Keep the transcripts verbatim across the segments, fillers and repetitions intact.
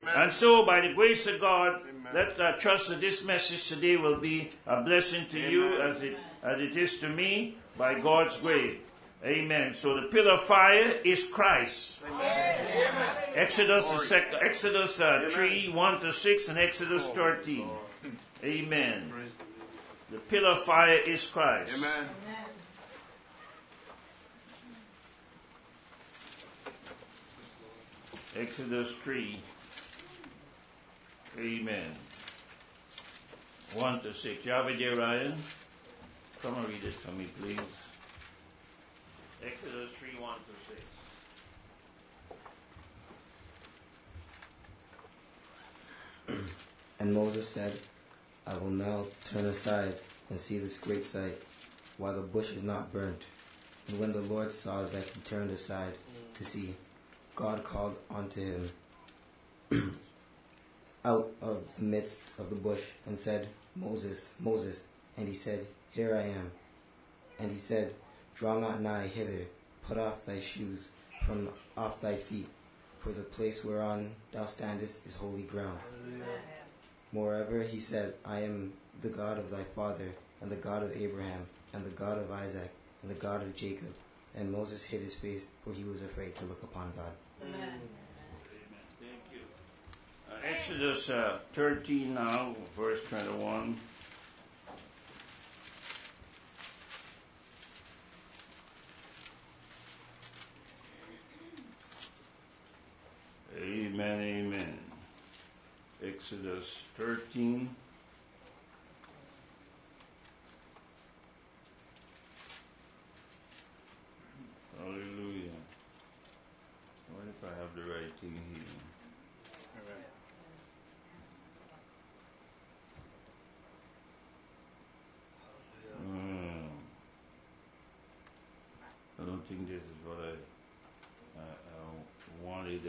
And so, by the grace of God, let's uh, trust that this message today will be a blessing to Amen. You as it, as it is to me by God's grace. Amen. So the pillar of fire is Christ. Amen. Exodus, the sec- Exodus uh, three, one to six, and Exodus thirteen. Amen. The pillar of fire is Christ. Amen. Exodus three. Amen. one to six. You have it there, Ryan? Come and read it for me, please. Exodus three, one to six. And Moses said, I will now turn aside and see this great sight, while the bush is not burnt. And when the Lord saw that he turned aside to see, God called unto him out of the midst of the bush and said, Moses, Moses. And he said, Here I am. And he said, Draw not nigh hither, put off thy shoes from off thy feet, for the place whereon thou standest is holy ground. Hallelujah. Moreover, he said, I am the God of thy father, and the God of Abraham, and the God of Isaac, and the God of Jacob. And Moses hid his face, for he was afraid to look upon God. Amen. Amen. Thank you. Uh, Exodus uh, thirteen now, verse twenty-one. Amen, amen. Exodus thirteen. Hallelujah. What if I have the right thing here? Mm. I don't think this is what I, I, I wanted.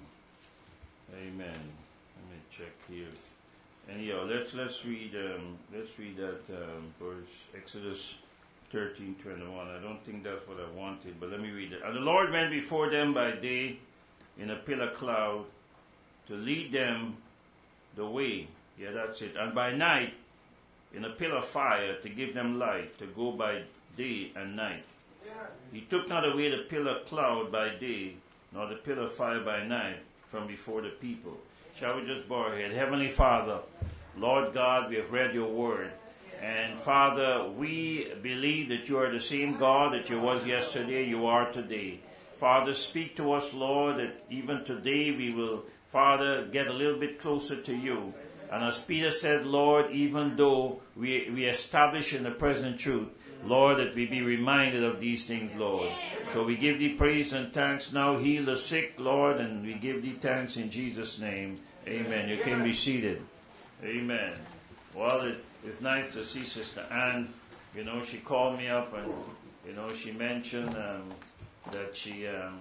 Um, amen. Let me check here. Anyhow, let's let's read um, let's read that um, verse, Exodus thirteen twenty-one. I don't think that's what I wanted, but let me read it. And the Lord went before them by day in a pillar cloud to lead them the way. Yeah, that's it. And by night in a pillar of fire to give them light, to go by day and night. He took not away the pillar cloud by day, nor the pillar of fire by night from before the people. Shall we just bow our head? Heavenly Father, Lord God, we have read your word. And Father, we believe that you are the same God that you was yesterday, you are today. Father, speak to us, Lord, that even today we will, Father, get a little bit closer to you. And as Peter said, Lord, even though we, we establish in the present truth, Lord, that we be reminded of these things, Lord. So we give thee praise and thanks now. Heal the sick, Lord, and we give thee thanks in Jesus' name. Amen. You can be seated. Amen. Well, it, it's nice to see Sister Ann. You know, she called me up and, you know, she mentioned um, that she, um,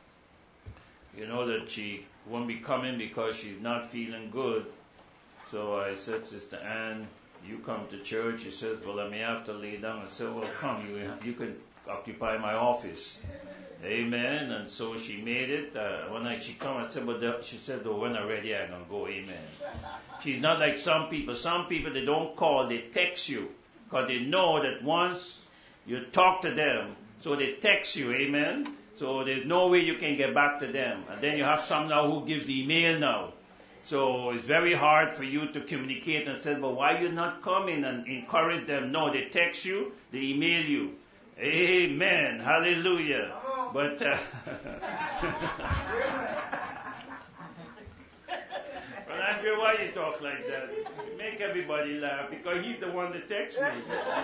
you know, that she won't be coming because she's not feeling good. So I said, Sister Ann, you come to church. She says, well, I may have to lay down. I said, well, come, you, you can occupy my office. Amen. And so she made it. Uh, one night she come, I said, but the, she said, oh, when I'm ready, I'm going to go. Amen. She's not like some people. Some people, they don't call, they text you. Because they know that once you talk to them, so they text you. Amen. So there's no way you can get back to them. And then you have some now who gives the email now. So it's very hard for you to communicate and say, but why you not coming and encourage them? No, they text you, they email you. Amen. Hallelujah. But uh, well, Andrew, why you talk like that? You make everybody laugh because he's the one that texts me.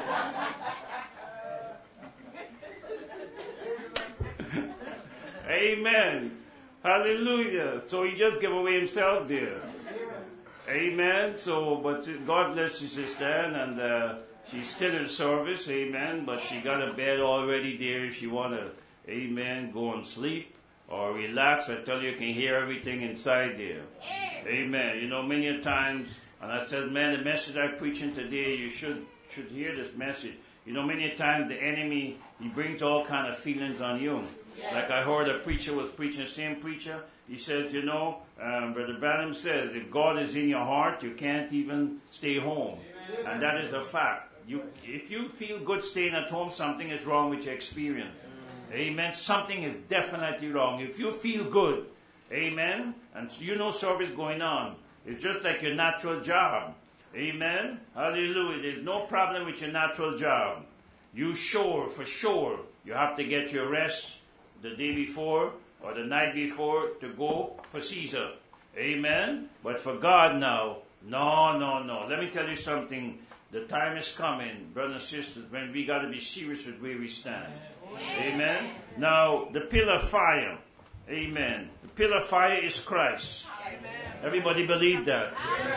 Amen. Hallelujah. So he just gave away himself there. Amen. So, but God bless you, Sister Ann, and uh, she's still in service. Amen. But she got a bed already there if you want to, amen, go and sleep or relax. I tell you, you can hear everything inside there. Amen. You know, many times, and I said, man, the message I'm preaching today, you should should hear this message. You know, many times the enemy, he brings all kind of feelings on you. Like I heard a preacher was preaching, the same preacher. He said, you know, um, Brother Branham said, if God is in your heart, you can't even stay home. And that is a fact. You, if you feel good staying at home, something is wrong with your experience. Amen. Something is definitely wrong. If you feel good, amen, and you know service going on, it's just like your natural job. Amen. Hallelujah. There's no problem with your natural job. You sure, for sure, you have to get your rest the day before or the night before to go for Caesar. Amen. But for God now, no, no, no. Let me tell you something. The time is coming, brothers and sisters, when we got to be serious with where we stand. Amen. Now, the pillar of fire. Amen. The pillar of fire is Christ. Everybody believe that?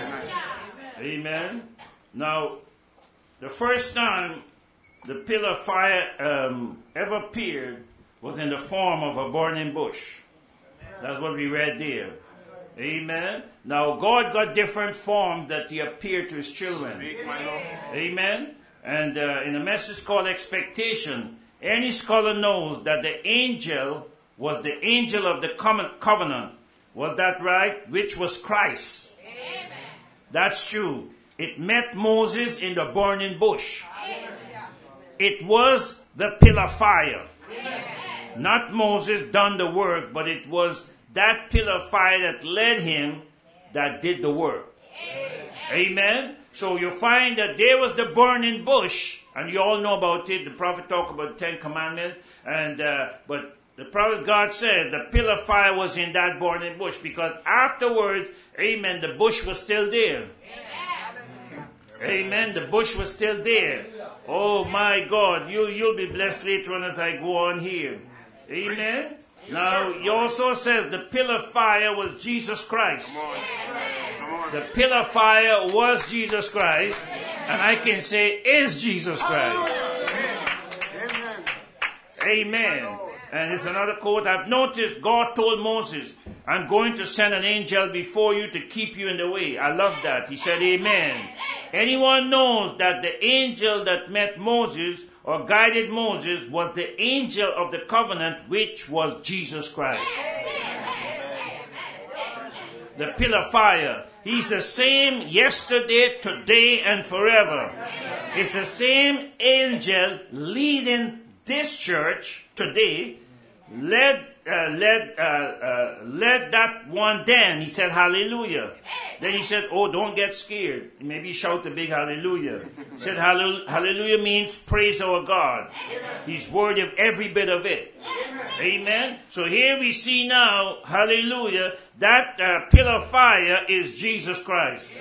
Amen. Now, the first time the pillar of fire um, ever appeared was in the form of a burning bush. That's what we read there. Amen. Now, God got different forms that He appeared to His children. Amen. And uh, in a message called Expectation, any scholar knows that the angel was the angel of the covenant. Was that right? Which was Christ. Amen. That's true. It met Moses in the burning bush. Amen. It was the pillar of fire. Amen. Not Moses done the work, but it was that pillar of fire that led him that did the work. Amen. Amen. So you find that there was the burning bush, and you all know about it. The prophet talked about the Ten Commandments, and uh, but the prophet God said the pillar of fire was in that burning bush, because afterwards, amen, the bush was still there. Amen. Amen. The bush was still there. Oh my God, you you'll be blessed later on as I go on here. Amen. Now, he also says the pillar of fire was Jesus Christ. Come on. Come on. The pillar of fire was Jesus Christ. And I can say is Jesus Christ. Amen. Amen. And it's another quote. I've noticed God told Moses, I'm going to send an angel before you to keep you in the way. I love that. He said, amen. Anyone knows that the angel that met Moses or guided Moses was the angel of the covenant, which was Jesus Christ. The pillar of fire. He's the same yesterday, today, and forever. It's the same angel leading this church today. Led, uh, led, uh, uh, led that one then. He said, hallelujah. Then he said, oh, don't get scared. Maybe shout a big hallelujah. He said, hallelujah means praise our God. He's worthy of every bit of it. Amen. So here we see now, hallelujah, that uh, pillar of fire is Jesus Christ.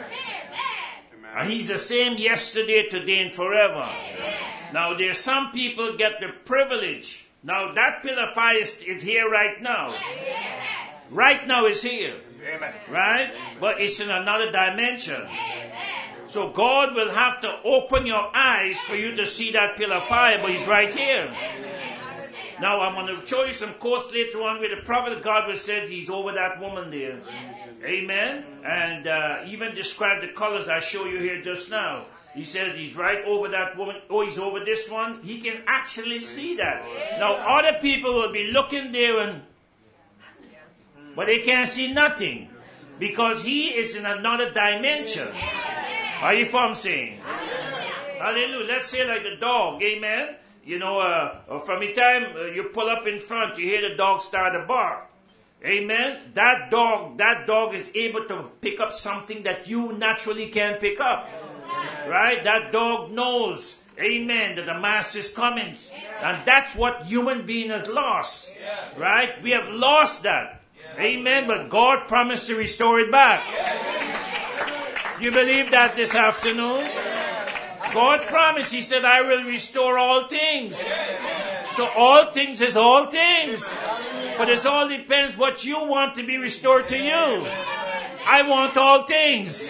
And He's the same yesterday, today, and forever. Now there's some people get the privilege. Now that pillar of fire is, is here right now. Right now it's here. Right? But it's in another dimension. So God will have to open your eyes for you to see that pillar of fire, but He's right here. Now I'm going to show you some quotes later on where the prophet of God was said He's over that woman there. Amen. And uh, even describe the colors I show you here just now. He said He's right over that woman. Oh, He's over this one. He can actually see that. Now other people will be looking there and but they can't see nothing because He is in another dimension. Are you from saying? Hallelujah. Let's say like a dog. Amen. You know, uh, from the time uh, you pull up in front, you hear the dog start to bark. Amen. That dog, that dog is able to pick up something that you naturally can't pick up. Right? That dog knows, amen, that the master is coming. And that's what human being has lost. Right? We have lost that. Amen. But God promised to restore it back. You believe that this afternoon? God promised. He said, I will restore all things. So all things is all things. But it all depends what you want to be restored to you. I want all things.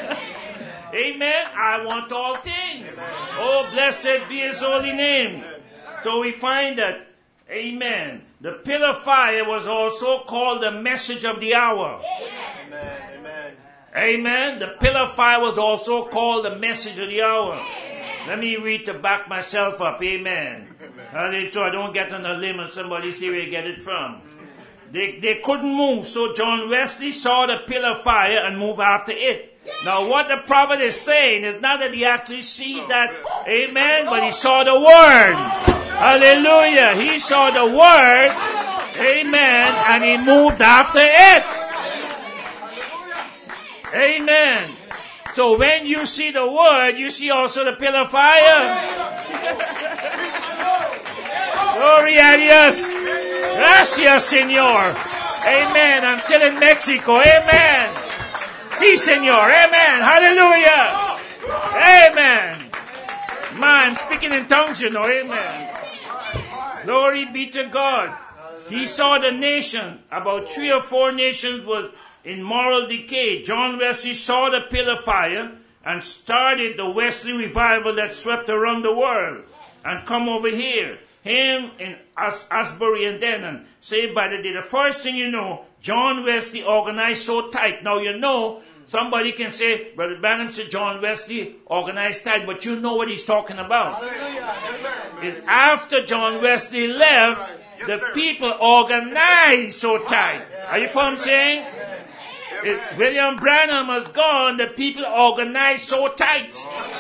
Amen. I want all things. Oh, blessed be His holy name. So we find that, amen, the pillar of fire was also called the message of the hour. Amen. Amen. Amen. The pillar of fire was also called the message of the hour. Let me read to back myself up. Amen. Amen. Hallelujah. So I don't get on a limb and somebody see where you get it from. They, they couldn't move, so John Wesley saw the pillar of fire and moved after it. Now what the prophet is saying is not that he actually see that, amen, but he saw the word. Hallelujah. He saw the word, amen, and he moved after it. Amen. So when you see the word, you see also the pillar of fire. Glory a Dios. Gracias, Señor. Amen. I'm still in Mexico. Amen. Sí, Señor. Amen. Hallelujah. Amen. Man, speaking in tongues, you know. Amen. Glory be to God. He saw the nation. About three or four nations was in moral decay. John Wesley saw the pillar of fire and started the Wesley revival that swept around the world and come over here. Him in As- Asbury and Denon, saved by the day. The first thing you know, John Wesley organized so tight. Now you know, somebody can say, Brother Branham said John Wesley organized tight, but you know what he's talking about. It's after John Wesley left, the people organized so tight. Are you following what I'm saying? If William Branham has gone, the people organized so tight.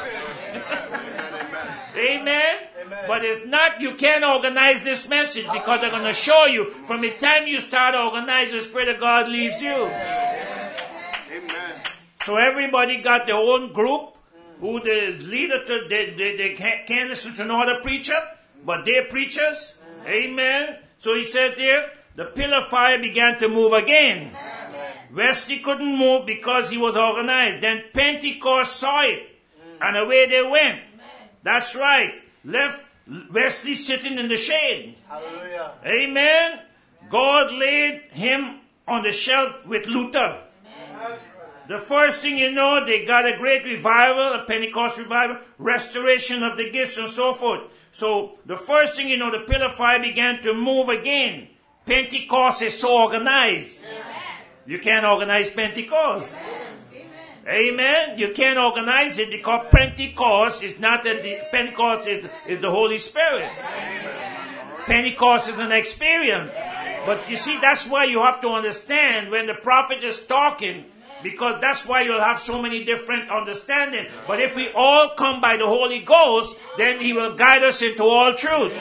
Amen? But if not, you can't organize this message because they're going to show you from the time you start organizing, the Spirit of God leaves you. Amen. So everybody got their own group who the leader, to, they, they, they can't, can't listen to no other preacher, but they're preachers. Amen. So he said here, the pillar of fire began to move again. Wesley couldn't move because he was organized. Then Pentecost saw it, and away they went. That's right. Left Wesley sitting in the shade. Hallelujah. Amen. God laid him on the shelf with Luther. Amen. The first thing you know, they got a great revival, a Pentecost revival, restoration of the gifts and so forth. So the first thing you know, the pillar of fire began to move again. Pentecost is so organized. Amen. You can't organize Pentecost. Amen. Amen. You can't organize it because Pentecost is not a, Pentecost is, is the Holy Spirit. Amen. Pentecost is an experience. But you see, that's why you have to understand when the prophet is talking, because that's why you'll have so many different understanding. But if we all come by the Holy Ghost, then he will guide us into all truth.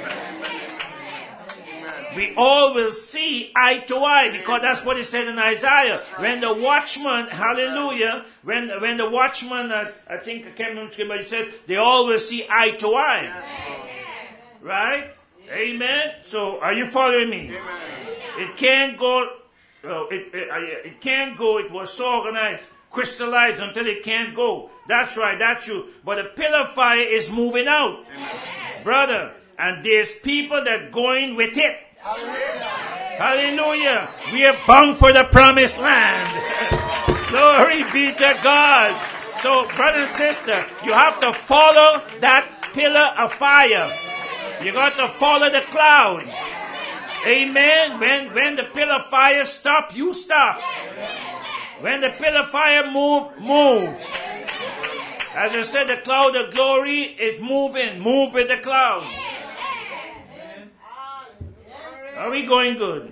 We all will see eye to eye, because that's what it said in Isaiah. When the watchman, hallelujah, when when the watchman, uh, I think I can't remember, but he said, they all will see eye to eye. Right? Amen? So, are you following me? It can't go, uh, it, it, it can't go, it was so organized, crystallized until it can't go. That's right, that's true. But the pillar of fire is moving out. Brother, and there's people that going with it. Hallelujah. Hallelujah. We are bound for the promised land. Glory be to God. So, brother and sister, you have to follow that pillar of fire. You got to follow the cloud. Amen. When, when the pillar of fire stop, you stop. When the pillar of fire move, move. As I said, the cloud of glory is moving. Move with the cloud. Are we going good?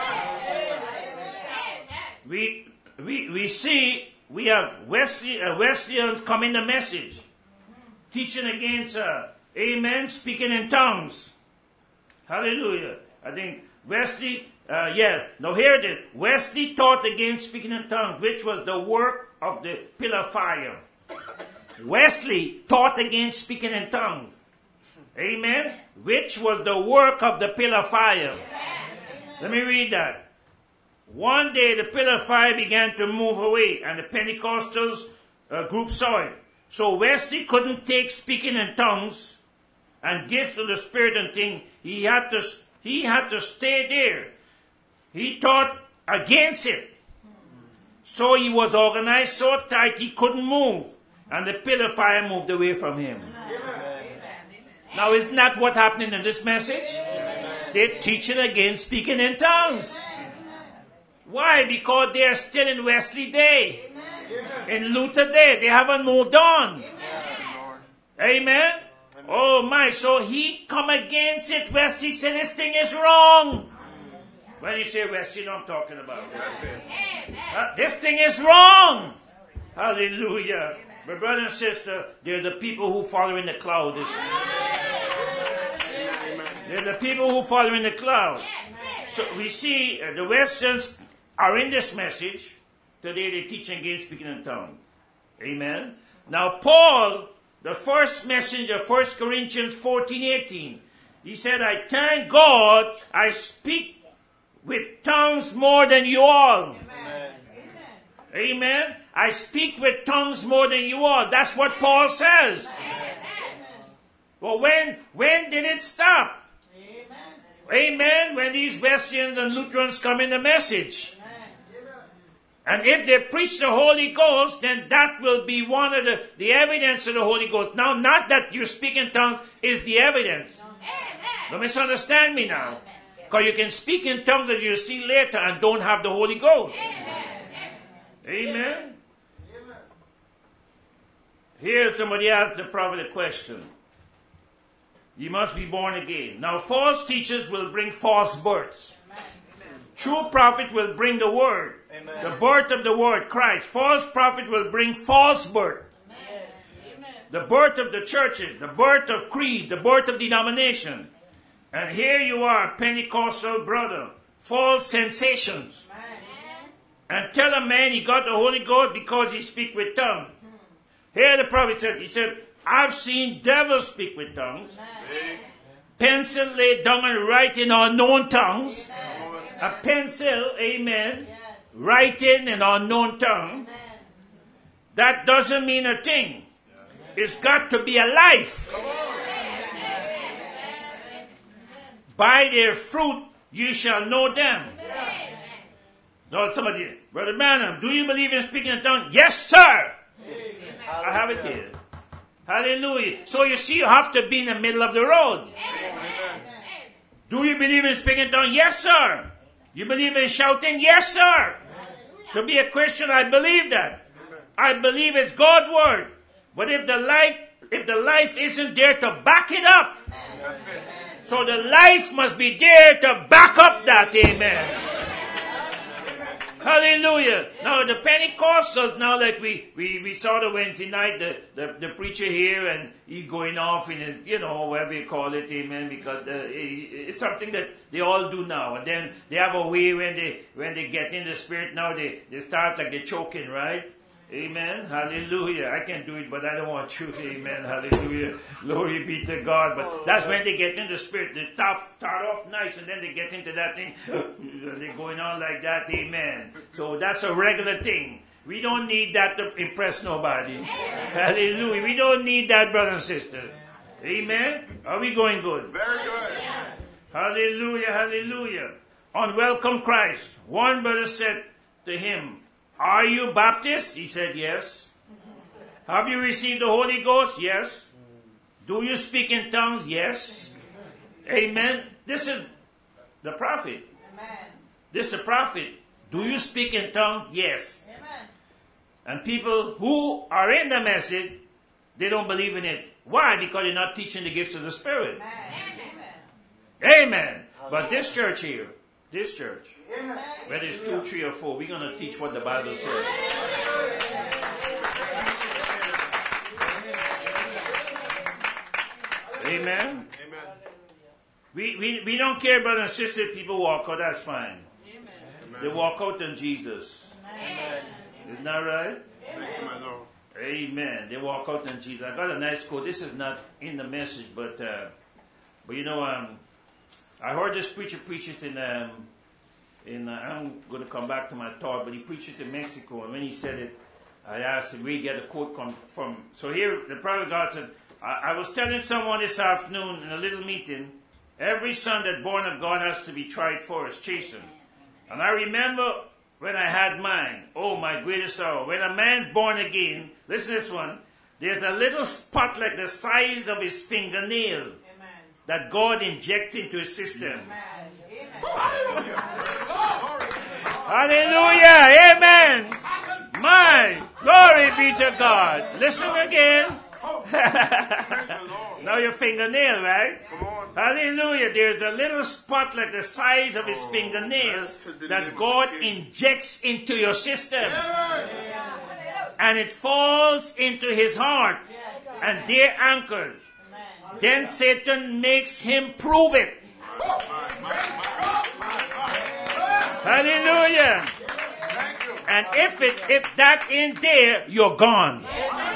We we we see we have Wesley uh, Wesleyans come in the message, teaching against uh, amen, speaking in tongues. Hallelujah. I think Wesley, uh, yeah. Now here it is. Wesley taught against speaking in tongues, which was the work of the pillar of fire. Wesley taught against speaking in tongues. Amen. Which was the work of the pillar of fire. Let me read that. One day the pillar of fire began to move away, and the Pentecostals uh, group saw it. So Wesley couldn't take speaking in tongues and gifts of the Spirit and thing. He had to he had to stay there. He taught against it. So he was organized so tight he couldn't move, and the pillar of fire moved away from him. Now, isn't that what happening in this message? Amen. They're teaching against speaking in tongues. Amen. Why? Because they're still in Wesley day. Amen. In Luther day. They haven't moved on. Amen. Amen. Oh my, so he come against it. West, he said this thing is wrong. When you say West, you know what I'm talking about. Uh, this thing is wrong. Hallelujah. My brother and sister, they're the people who follow in the cloud. They're the people who follow in the cloud. So we see uh, the Westerns are in this message. Today they teach against speaking in tongues. Amen. Now Paul, the first messenger, First Corinthians fourteen eighteen, he said, I thank God I speak with tongues more than you all. Amen. Amen. I speak with tongues more than you all. That's what Paul says. Amen. Well, when, when did it stop? Amen. Amen. When these Wesleyan and Lutherans come in the message. Amen. And if they preach the Holy Ghost, then that will be one of the, the evidence of the Holy Ghost. Now, not that you speak in tongues is the evidence. Amen. Don't misunderstand me now. Because you can speak in tongues that you see later and don't have the Holy Ghost. Amen. Amen. Here somebody asked the prophet a question. You must be born again. Now false teachers will bring false births. Amen. True prophet will bring the word. Amen. The birth of the word, Christ. False prophet will bring false birth. Amen. The birth of the churches, the birth of creed, the birth of denomination. And here you are, Pentecostal brother, false sensations. Amen. And tell a man he got the Holy Ghost because he speak with tongue. Here the prophet said, he said, I've seen devils speak with tongues. Amen. Pencil laid down and write in unknown tongues. Amen. A pencil, amen, yes. Writing in unknown tongue. Amen. That doesn't mean a thing. It's got to be a life. By their fruit you shall know them. No, somebody, Brother Branham, do you believe in speaking in tongues? Yes, sir. Amen. I have it here. Hallelujah. So you see, you have to be in the middle of the road. Amen. Do you believe in speaking in tongues? Yes, sir. You believe in shouting? Yes, sir. Amen. To be a Christian, I believe that. Amen. I believe it's God's word. But if the life, if the life isn't there to back it up, amen. So the life must be there to back up that. Amen. Hallelujah. Now the Pentecostals, now like we, we, we saw the Wednesday night, the, the, the preacher here, and he going off in his, you know, whatever you call it, amen, because uh, it's something that they all do now. And then they have a way when they when they get in the spirit now, they, they start like they're choking, right? Amen. Hallelujah. I can do it, but I don't want to. Amen. Hallelujah. Glory be to God. But that's when they get in the spirit. They start, start off nice, and then they get into that thing. They're going on like that. Amen. So that's a regular thing. We don't need that to impress nobody. Hallelujah. We don't need that, brother and sister. Amen. Are we going good? Very good. Hallelujah. Hallelujah. On Welcome Christ, one brother said to him, are you Baptist? He said, yes. Have you received the Holy Ghost? Yes. Do you speak in tongues? Yes. Amen. This is the prophet. Amen. This is the prophet. Do you speak in tongues? Yes. Amen. And people who are in the message, they don't believe in it. Why? Because they're not teaching the gifts of the Spirit. Amen. Amen. But this church here, this church, whether it's two, three, or four, we're going to teach what the Bible says. Amen. Amen. We, we, we don't care, brother and sister, if people walk out, that's fine. Amen. They walk out in Jesus. Amen. Isn't that right? Amen. Amen. They walk out in Jesus. I got a nice quote. This is not in the message, but uh, but you know, um, I heard this preacher preach it in, um, in uh, I'm going to come back to my thought, but he preached it in Mexico, and when he said it, I asked him where he get a quote come from. So here, the prophet God said, I, I was telling someone this afternoon in a little meeting, every son that's born of God has to be tried first, chastened. And I remember when I had mine, oh my greatest sorrow, when a man's born again, listen to this one, there's a little spot like the size of his fingernail. Amen. That God injects into his system. Amen. Amen. Hallelujah. Amen. My glory be to God. Listen again. Now your fingernail, right? Come on. Hallelujah. There's a little spot like the size of his Oh, fingernail blessed be the name that of God the King. injects into your system. Yes. And it falls into his heart. And there anchored. Then Satan makes him prove it. Hallelujah. Thank you. And if it if that ain't there, you're gone.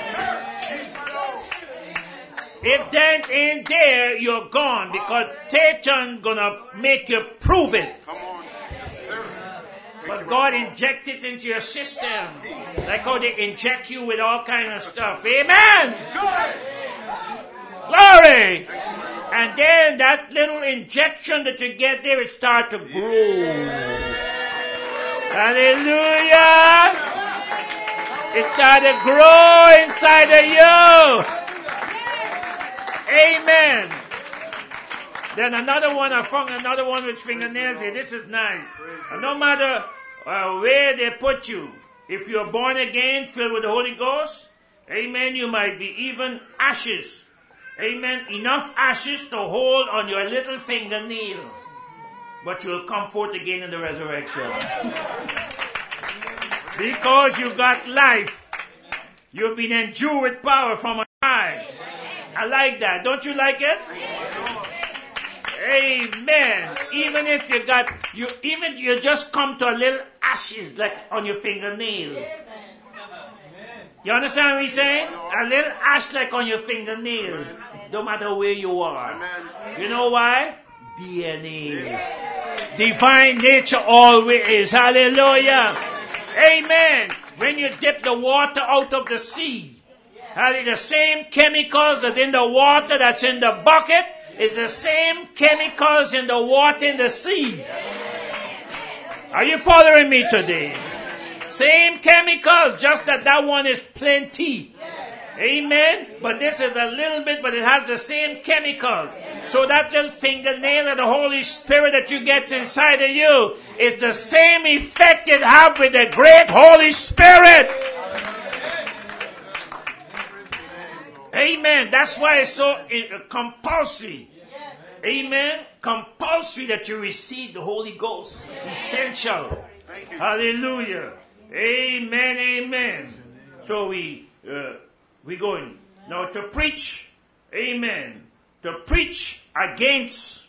If that ain't there, you're gone, because Satan gonna make you prove it. Come on. Yes, sir. But God inject it into your system, like how they inject you with all kind of stuff. Amen. Glory. And then that little injection that you get there, it starts to grow. Hallelujah. It starts to grow inside of you. Amen. Then another one, I found another one with fingernails here. This is nice. And no matter uh, where they put you, if you're born again, filled with the Holy Ghost, amen, you might be even ashes. Amen. Enough ashes to hold on your little fingernail. But you'll come forth again in the resurrection. Because you got life. You've been endued with power from on high. I like that. Don't you like it? Amen. Even if you got, you even you just come to a little ashes like on your fingernail. You understand what he's saying? A little ash like on your fingernail. No matter where you are. You know why? D N A. Divine nature always. Hallelujah. Amen. When you dip the water out of the sea, the same chemicals that in the water that's in the bucket is the same chemicals in the water in the sea. Are you following me today? Same chemicals, just that that one is plenty. Amen. But this is a little bit, but it has the same chemicals. So that little fingernail of the Holy Spirit that you get inside of you is the same effect it has with the great Holy Spirit. Amen. That's why it's so uh, compulsory. Amen. Compulsory that you receive the Holy Ghost. Essential. Hallelujah. Amen. Amen. So we uh, we going now to preach. Amen. To preach against.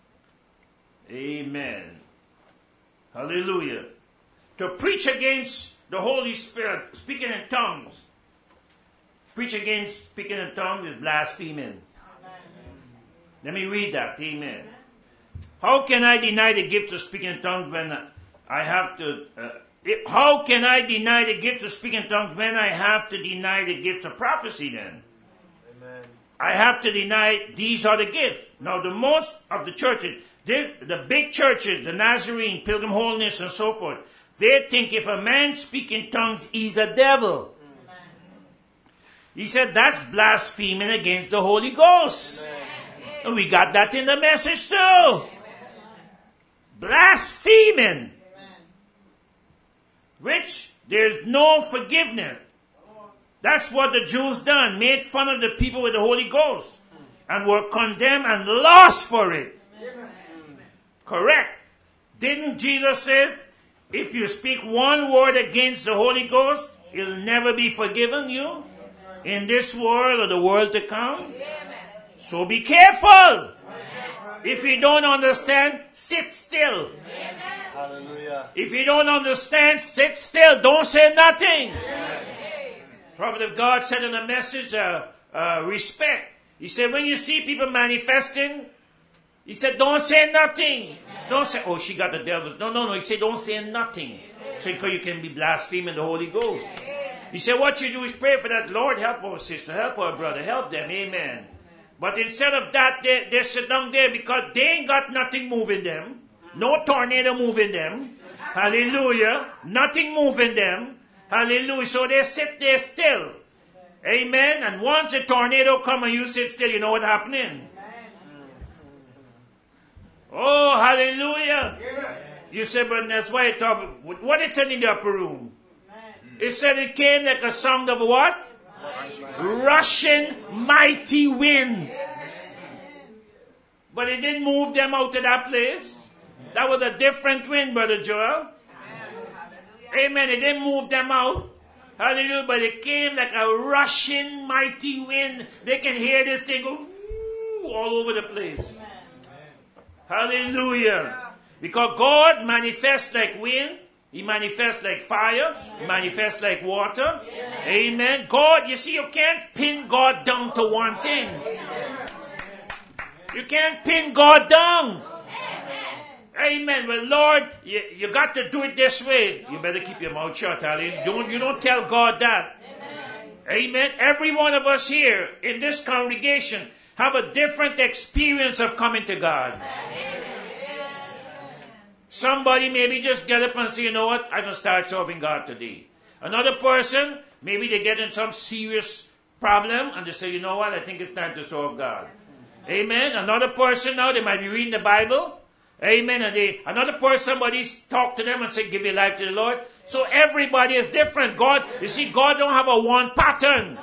Amen. Hallelujah. To preach against the Holy Spirit, speaking in tongues. Preach against speaking in tongues is blaspheming. Let me read that. Amen. How can I deny the gift of speaking in tongues when I have to... Uh, it, how can I deny the gift of speaking in tongues when I have to deny the gift of prophecy then? Amen. I have to deny these are the gifts. Now the most of the churches, the big churches, the Nazarene, Pilgrim Holiness and so forth, they think if a man speaks in tongues, he's a devil. He said that's blaspheming against the Holy Ghost. Amen. And we got that in the message too. Amen. Blaspheming. Amen. Which there's no forgiveness. That's what the Jews done. Made fun of the people with the Holy Ghost. And were condemned and lost for it. Amen. Correct. Didn't Jesus say, if you speak one word against the Holy Ghost, he'll never be forgiven you? In this world or the world to come. So be careful. If you don't understand, sit still. Hallelujah. If you don't understand, sit still. Don't say nothing. Prophet of God said in the message, uh, uh, respect. He said, when you see people manifesting, he said, don't say nothing. Don't say, oh, she got the devil. No, no, no. He said, don't say nothing. So because you can be blaspheming the Holy Ghost. He said, what you do is pray for that. Lord, help our sister, help our brother, help them. Amen. But instead of that, they, they sit down there because they ain't got nothing moving them. No tornado moving them. Hallelujah. Nothing moving them. Hallelujah. So they sit there still. Amen. And once a tornado come and you sit still, you know what's happening. Oh, hallelujah. You say, but that's why it talk. What is it in the upper room? It said it came like a sound of what? rushing mighty wind. But it didn't move them out of that place. That was a different wind, Brother Joel. Amen. It didn't move them out. Hallelujah. But it came like a rushing mighty wind. They can hear this thing go all over the place. Hallelujah. Because God manifests like wind. He manifests like fire. He manifests like water. Amen. God, you see, you can't pin God down to one thing. You can't pin God down. Amen. Well, Lord, you, you got to do it this way. You better keep your mouth shut, Hallelujah. Don't, you don't tell God that. Amen. Every one of us here in this congregation have a different experience of coming to God. Somebody maybe just get up and say, you know what, I'm going to start serving God today. Another person, maybe they get in some serious problem and they say, you know what, I think it's time to serve God. Amen. Another person now, they might be reading the Bible. Amen. And they, another person, somebody talk to them and say, give your life to the Lord. So everybody is different. God, you see, God don't have a one pattern.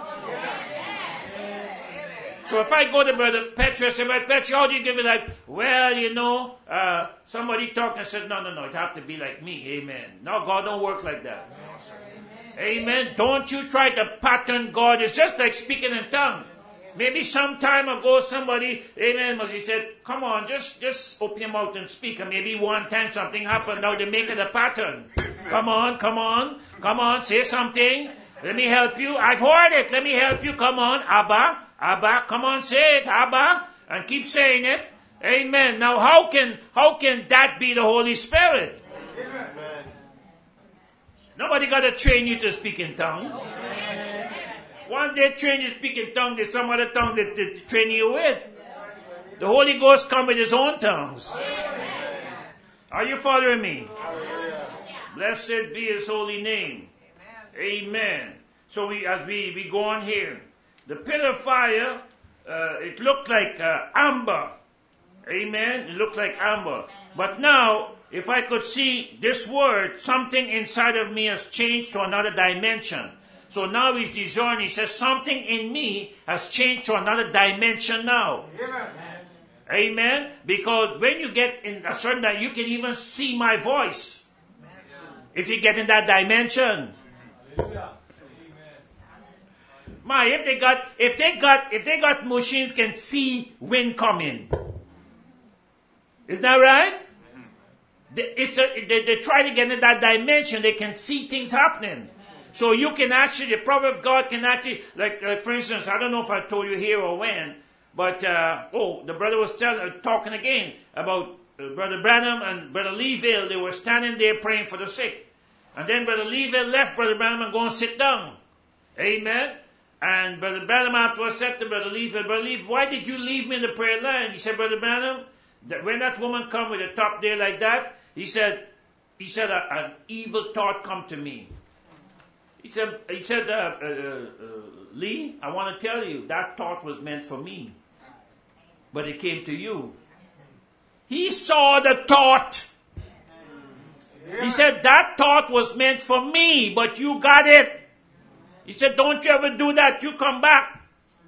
So if I go to Brother Petro and say, Brother Petro, how do you give your life? Well, you know, uh, somebody talked and said, no, no, no, it has to be like me. Amen. No, God don't work like that. Amen. Don't you try to pattern God. It's just like speaking in tongues. Maybe some time ago somebody, amen, he said, come on, just, just open your mouth and speak. And maybe one time something happened. Now they make it a pattern. Come on, come on, come on, say something. Let me help you. I've heard it. Let me help you. Come on, Abba, Abba, come on, say it, Abba, and keep saying it. Amen. Now how can, how can that be the Holy Spirit? Amen. Nobody got to train you to speak in tongues. Once they train you to speak in tongues, there's some other tongue that they train you with. The Holy Ghost comes with his own tongues. Are you following me? Blessed be his holy name. Amen. So we, as we, we go on here, the pillar of fire, uh, it looked like uh, amber. Amen. It looked like amber. But now, if I could see this word, something inside of me has changed to another dimension. So now he's discerning. He says, something in me has changed to another dimension now. Amen. Amen. Because when you get in a certain dimension, you can even see my voice. If you get in that dimension. My, if they got, if they got, if they got machines can see wind coming. Isn't that right? They, it's a, they, they try to get in that dimension. They can see things happening. So you can actually, the prophet of God can actually, like, like for instance, I don't know if I told you here or when, but, uh, oh, the brother was tell, uh, talking again about uh, Brother Branham and Brother Leeville. They were standing there praying for the sick. And then Brother Leeville left Brother Branham and go and sit down. Amen. And Brother Branham afterwards said to Brother Leeville, Brother Leeville, why did you leave me in the prayer line? He said, Brother Branham, that when that woman come with a top there like that, he said, he said, an evil thought come to me. He said, he said, uh, uh, uh, Lee, I want to tell you, that thought was meant for me. But it came to you. He saw the thought. He said, that thought was meant for me, but you got it. He said, don't you ever do that. You come back.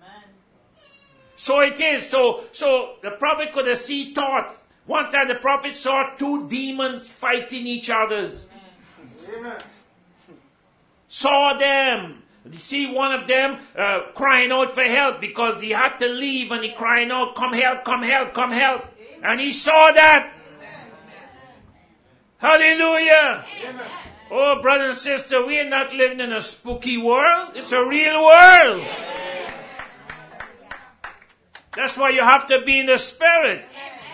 So it is. So, so the prophet could have seen thoughts. One time the prophet saw two demons fighting each other. Amen. Saw them. You see one of them uh, crying out for help because he had to leave and he crying out, come help, come help, come help. And he saw that. Hallelujah. Amen. Oh, brother and sister, we are not living in a spooky world. It's a real world. That's why you have to be in the Spirit.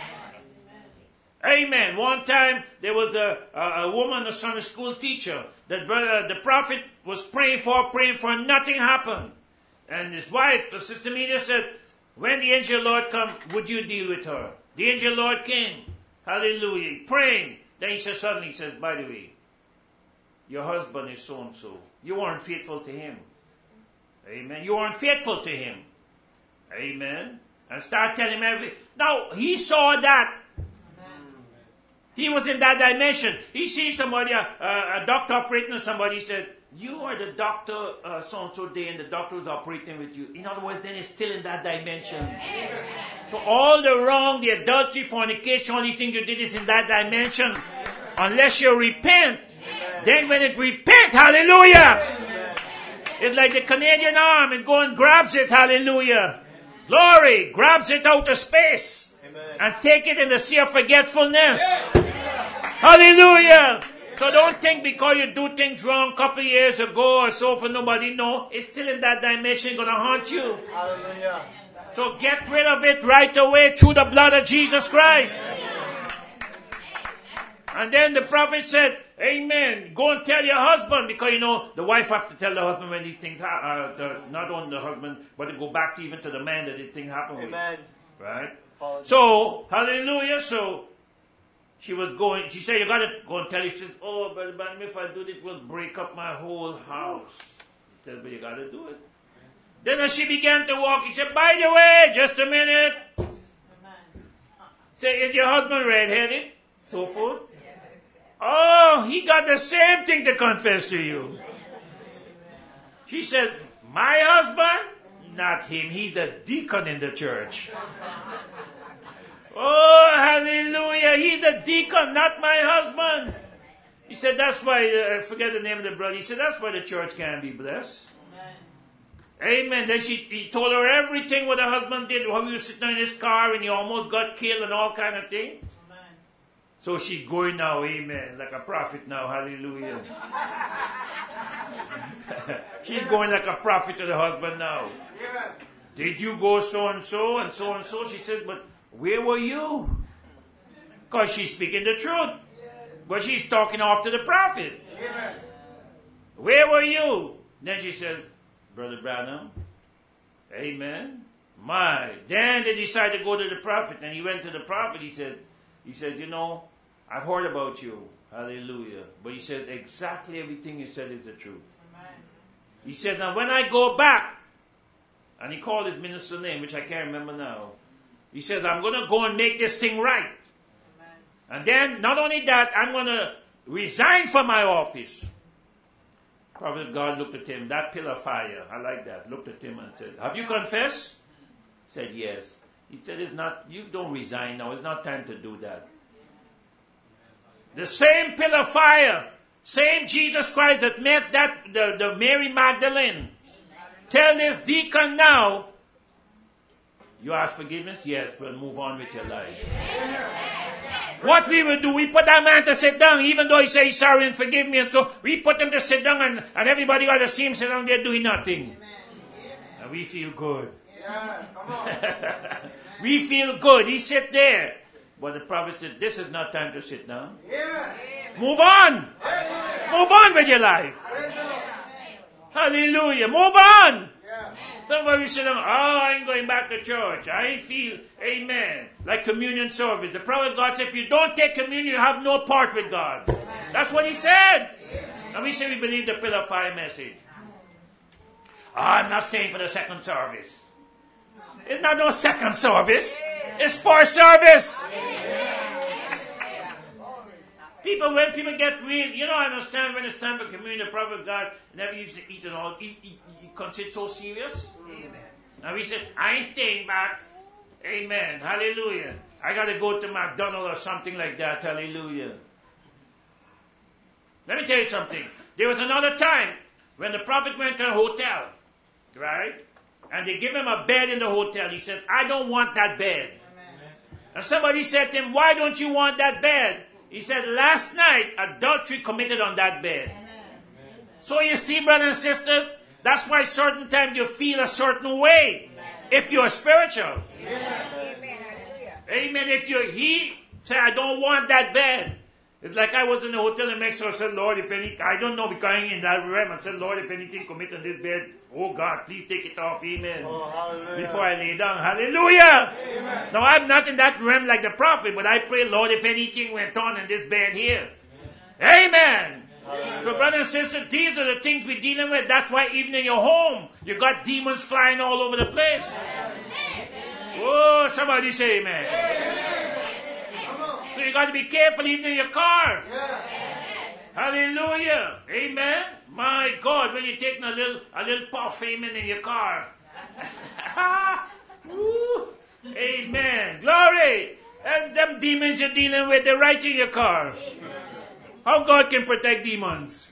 Amen. One time there was a, a, a woman, a Sunday school teacher, that brother, the prophet was praying for, praying for, nothing happened. And his wife, the Sister Media, said, when the angel Lord come, would you deal with her? The angel Lord came. Hallelujah. Praying. Then he says, suddenly he says, by the way, your husband is so-and-so. You weren't faithful to him. Amen. You weren't faithful to him. Amen. And start telling him everything. Now, he saw that. He was in that dimension. He sees somebody, a, a, a doctor operating on somebody, he said, you are the doctor uh, so-and-so day and the doctor is operating with you. In other words, then it's still in that dimension. So all the wrong, the adultery, fornication, all these things you did is in that dimension. Unless you repent. Then when it repent, hallelujah. It's like the Canadian arm. It goes and grabs it, hallelujah. Glory, grabs it out of space. And take it in the sea of forgetfulness. Hallelujah. So don't think because you do things wrong a couple of years ago or so for nobody know. It's still in that dimension going to haunt you. Hallelujah. So get rid of it right away through the blood of Jesus Christ. And then the prophet said, amen, go and tell your husband, because you know, the wife has to tell the husband when these things happen, uh, the, not only the husband, but to go back to even to the man that these things happen with. Amen. Right? Apologies. So, hallelujah, so she was going, she said, you got to go and tell him. She said, oh, Brother Branham, if I do this, it will break up my whole house. He said, but you got to do it. Then as she began to walk, he said, by the way, just a minute. Say, is your husband red-headed? So forth. Oh, he got the same thing to confess to you. She said, my husband? Not him. He's the deacon in the church. Oh, hallelujah. He's the deacon, not my husband. He said, that's why, uh, I forget the name of the brother. He said, that's why the church can't be blessed. Amen. Amen. Then she, he told her everything what her husband did, how he was sitting in his car and he almost got killed and all kind of thing. So she's going now, amen, like a prophet now, hallelujah. She's going like a prophet to the husband now. Did you go so-and-so and so-and-so? She said, but where were you? Because she's speaking the truth. But she's talking off to the prophet. Where were you? Then she said, Brother Branham, amen, my. Then they decided to go to the prophet. And he went to the prophet, he said, He said, you know, I've heard about you. Hallelujah. But he said, exactly everything you said is the truth. Amen. He said, now when I go back, and he called his minister's name, which I can't remember now. He said, I'm going to go and make this thing right. Amen. And then, not only that, I'm going to resign from my office. Prophet of God looked at him, that pillar of fire, I like that, looked at him and said, have you confessed? He said, yes. He said, it's not, you don't resign now. It's not time to do that. The same pillar of fire, same Jesus Christ that met that, the, the Mary Magdalene. Tell this deacon now, you ask forgiveness? Yes, we'll move on with your life. What we will do, we put that man to sit down, even though he says he's sorry and forgive me, and so we put him to sit down, and, and everybody got to see him sit down there doing nothing. And we feel good. Yeah, come on. We feel good. He sit there. But the prophet said, this is not time to sit down. Yeah. Move on. Move on with your life. Hallelujah. Move on. Yeah. Some of you sit down, oh, I ain't going back to church. I ain't feel, amen, like communion service. The prophet God said, if you don't take communion, you have no part with God. That's what he said. And we say we believe the pillar of fire message. Oh, I'm not staying for the second service. It's not no second service. It's for service. People, when people get real, you know, I understand when it's time for communion, the prophet of God never used to eat and all. He, he, he considered so serious. Amen. And we said, I ain't staying back. Amen. Hallelujah. I got to go to McDonald's or something like that. Hallelujah. Let me tell you something. There was another time when the prophet went to a hotel, right? And they give him a bed in the hotel. He said, I don't want that bed. Amen. And somebody said to him, why don't you want that bed? He said, last night, adultery committed on that bed. Amen. So you see, brothers and sisters, that's why certain times you feel a certain way. Amen. If you're spiritual. Amen. Amen. If you're, he said, I don't want that bed. It's like I was in a hotel in Mexico. I said, Lord, if any, I don't know because I ain't in that realm. I said, Lord, if anything commit on this bed, oh God, please take it off. Amen. Oh, hallelujah. Before I lay down. Hallelujah. Amen. Now, I'm not in that realm like the prophet, but I pray, Lord, if anything went on in this bed here. Amen. Amen. So, brothers and sisters, these are the things we're dealing with. That's why even in your home, you got demons flying all over the place. Amen. Oh, somebody say amen. Amen. So you got to be careful even in your car. Yeah. Hallelujah. Amen. My God, when you're taking a little, a little puff, amen, in your car. Woo. Amen. Glory. And them demons you're dealing with, they're right in your car. How God can protect demons?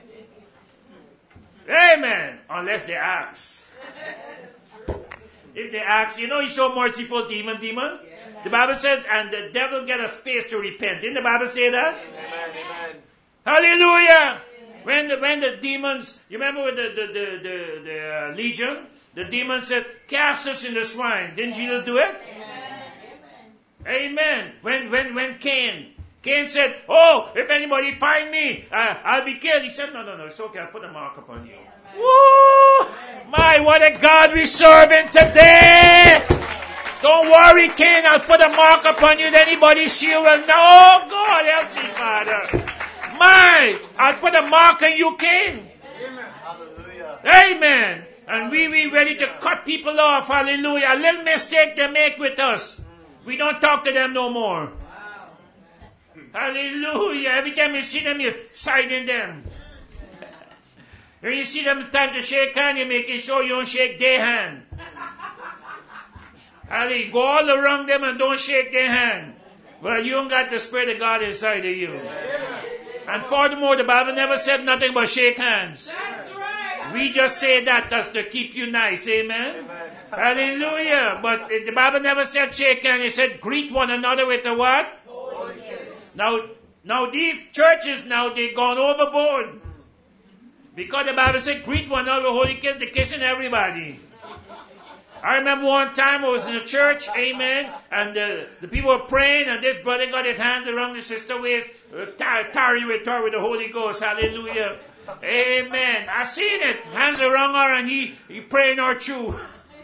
Amen. Unless they ask. If they ask, you know he's so merciful, demon, demon. The Bible says, and the devil get a space to repent. Didn't the Bible say that? Amen, amen. Hallelujah. When the, when the demons, you remember with the, the, the, the, the uh, legion? The demon said, cast us in the swine. Didn't Jesus do it? Amen. Amen. When, when, when Cain, Cain said, oh, if anybody find me, uh, I'll be killed. He said, no, no, no, it's okay. I'll put a mark upon you. Woo! My, what a God we serve in today. Don't worry, Cain. I'll put a mark upon you that anybody see you will know. Oh, God, help me, Father. My, I'll put a mark on you, Cain. Amen. Hallelujah. Amen. And we we ready to cut people off. Hallelujah. A little mistake they make with us, we don't talk to them no more. Hallelujah. Every time you see them, you're siding them. When you see them, it's time to shake hand, you're making sure you don't shake their hand. Hallelujah. Go all around them and don't shake their hand. Well, you don't got the Spirit of God inside of you. And furthermore, the Bible never said nothing but shake hands. We just say that just to keep you nice. Amen? Amen. Hallelujah. But the Bible never said shake hands. It said greet one another with a what? Holy kiss. Now, now these churches now, they've gone overboard. Because the Bible said greet one another with holy kiss. They're kissing everybody. I remember one time I was in a church, amen, and uh, the people were praying, and this brother got his hands around the sister's waist, uh, tar- tarry with her with the Holy Ghost. Hallelujah. Amen. I seen it. Hands around her, and he, he praying her through.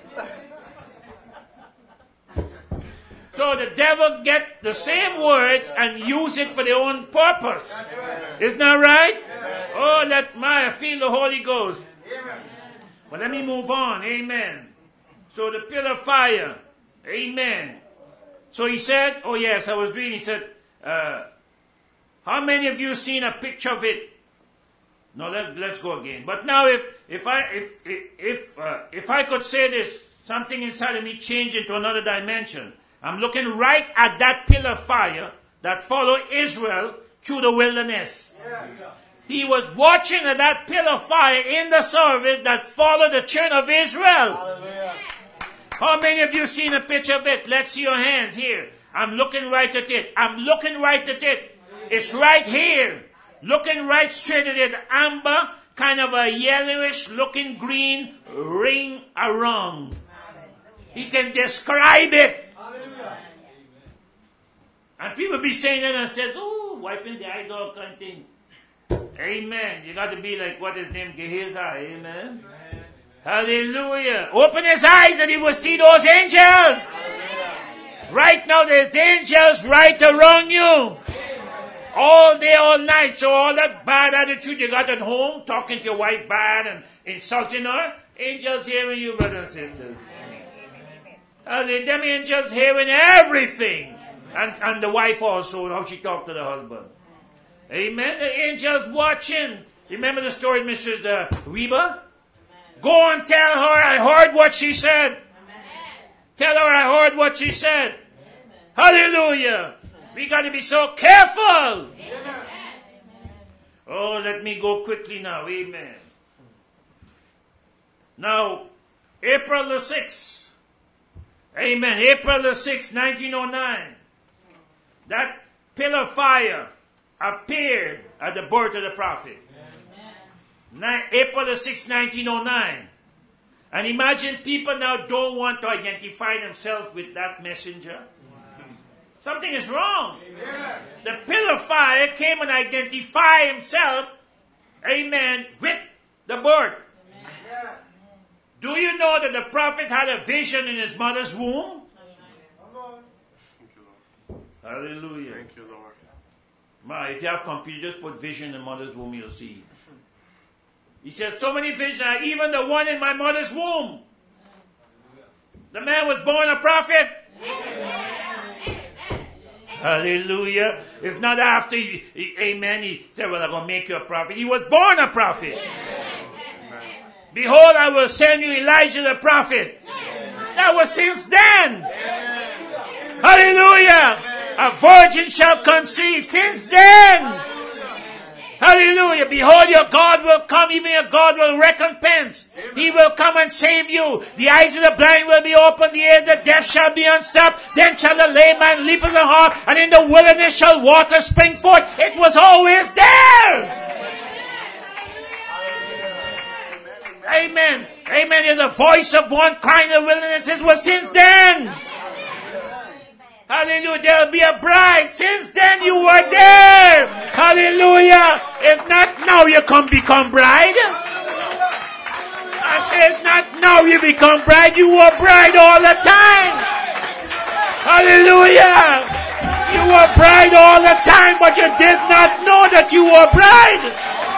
So the devil get the same words and use it for their own purpose. Isn't that right? Oh, let Maya feel the Holy Ghost. But let me move on. Amen. So the pillar of fire. Amen. So he said, oh yes, I was reading, he said, uh, how many of you seen a picture of it? No, let, let's go again. But now if, if I, if, if, if, uh, if I could say this, something inside of me changed into another dimension. I'm looking right at that pillar of fire that followed Israel through the wilderness. Yeah. He was watching at that pillar of fire in the service that followed the children of Israel. Hallelujah. How many of you seen a picture of it? Let's see your hands here. I'm looking right at it. I'm looking right at it. It's right here. Looking right straight at it. Amber, kind of a yellowish looking green ring around. He can describe it. And people be saying that and said, oh, wiping the eye dog kind of thing. Amen. You got to be like what his name, Gehazi. Amen. Hallelujah. Open his eyes and he will see those angels. Hallelujah. Right now there's angels right around you. Amen. All day, all night. So all that bad attitude you got at home, talking to your wife bad and insulting her, angels hearing you, brothers and sisters. Hallelujah. Them angels hearing everything. And, and the wife also, how she talked to the husband. Amen. The angels watching. Remember the story, Missus Uh, Reba? Go and tell her I heard what she said. Amen. Tell her I heard what she said. Amen. Hallelujah. We got to be so careful. Amen. Oh, let me go quickly now. Amen. Now, April the sixth. Amen. April the sixth, nineteen oh nine. That pillar of fire appeared at the birth of the prophet. Ni- April the sixth, nineteen oh nine. And imagine people now don't want to identify themselves with that messenger. Something is wrong. Amen. The pillar of fire came and identified himself, amen, with the bird. Amen. Do you know that the prophet had a vision in his mother's womb? Thank you, Lord. Hallelujah. Thank you, Lord. Ma, if you have computers, put vision in mother's womb, you'll see. He said, so many visions, even the one in my mother's womb. The man was born a prophet. Hallelujah. It's not after, he, he, amen, he said, well, I'm going to make you a prophet. He was born a prophet. Amen. Behold, I will send you Elijah the prophet. Amen. That was since then. Amen. Hallelujah. Amen. A virgin shall conceive since then. Hallelujah. Behold, your God will come, even your God will recompense. Amen. He will come and save you. The eyes of the blind will be opened, the ears of the deaf shall be unstopped. Then shall the lame man leap as a hart, and in the wilderness shall water spring forth. It was always there. Amen. Amen. In the voice of one crying in the wilderness, it was since then. Hallelujah. There'll be a bride. Since then you were there. Hallelujah. If not now, you can become bride. I said, not now you become bride. You were bride all the time. Hallelujah. You were bride all the time, but you did not know that you were bride.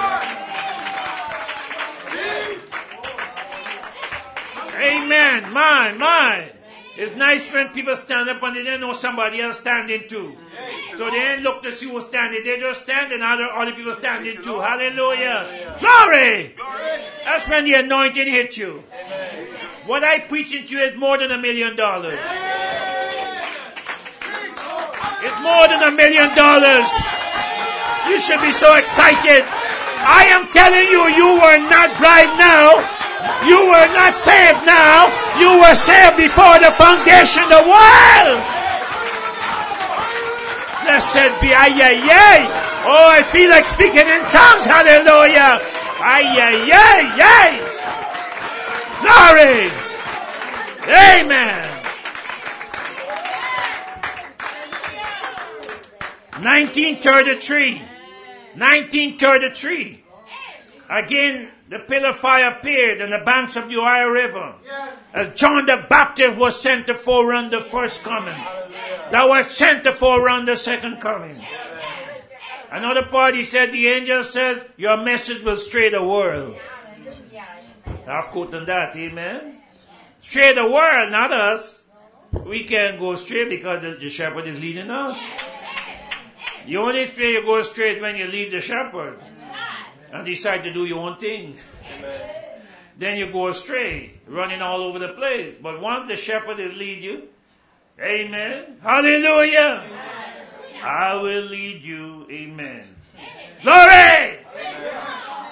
Amen. My, my. It's nice when people stand up and they don't know somebody else standing too. So they ain't look to see who's standing. They just stand and other, other people standing too. Hallelujah. Glory. That's when the anointing hits you. What I preaching to you is more than a million dollars. It's more than a million dollars. You should be so excited. I am telling you, you were not bride now. You were not saved now. You were saved before the foundation of the world. Blessed be, ay, ay, ay. Oh, I feel like speaking in tongues. Hallelujah. Ay, ay, ay, ay. Glory. Amen. nineteen thirty-three. nineteen thirty-three. Again, the pillar of fire appeared on the banks of the Ohio River. As John the Baptist was sent to forerun the first coming. Thou art sent to forerun the second coming. Another part, he said, the angel said, your message will stray the world. I've quoted that, amen. Stray the world, not us. We can't go straight because the, the shepherd is leading us. The only way you go straight when you leave the shepherd and decide to do your own thing. Amen. Then you go astray, running all over the place. But once the shepherd will lead you, amen, hallelujah, amen. I will lead you, amen. Glory! Amen.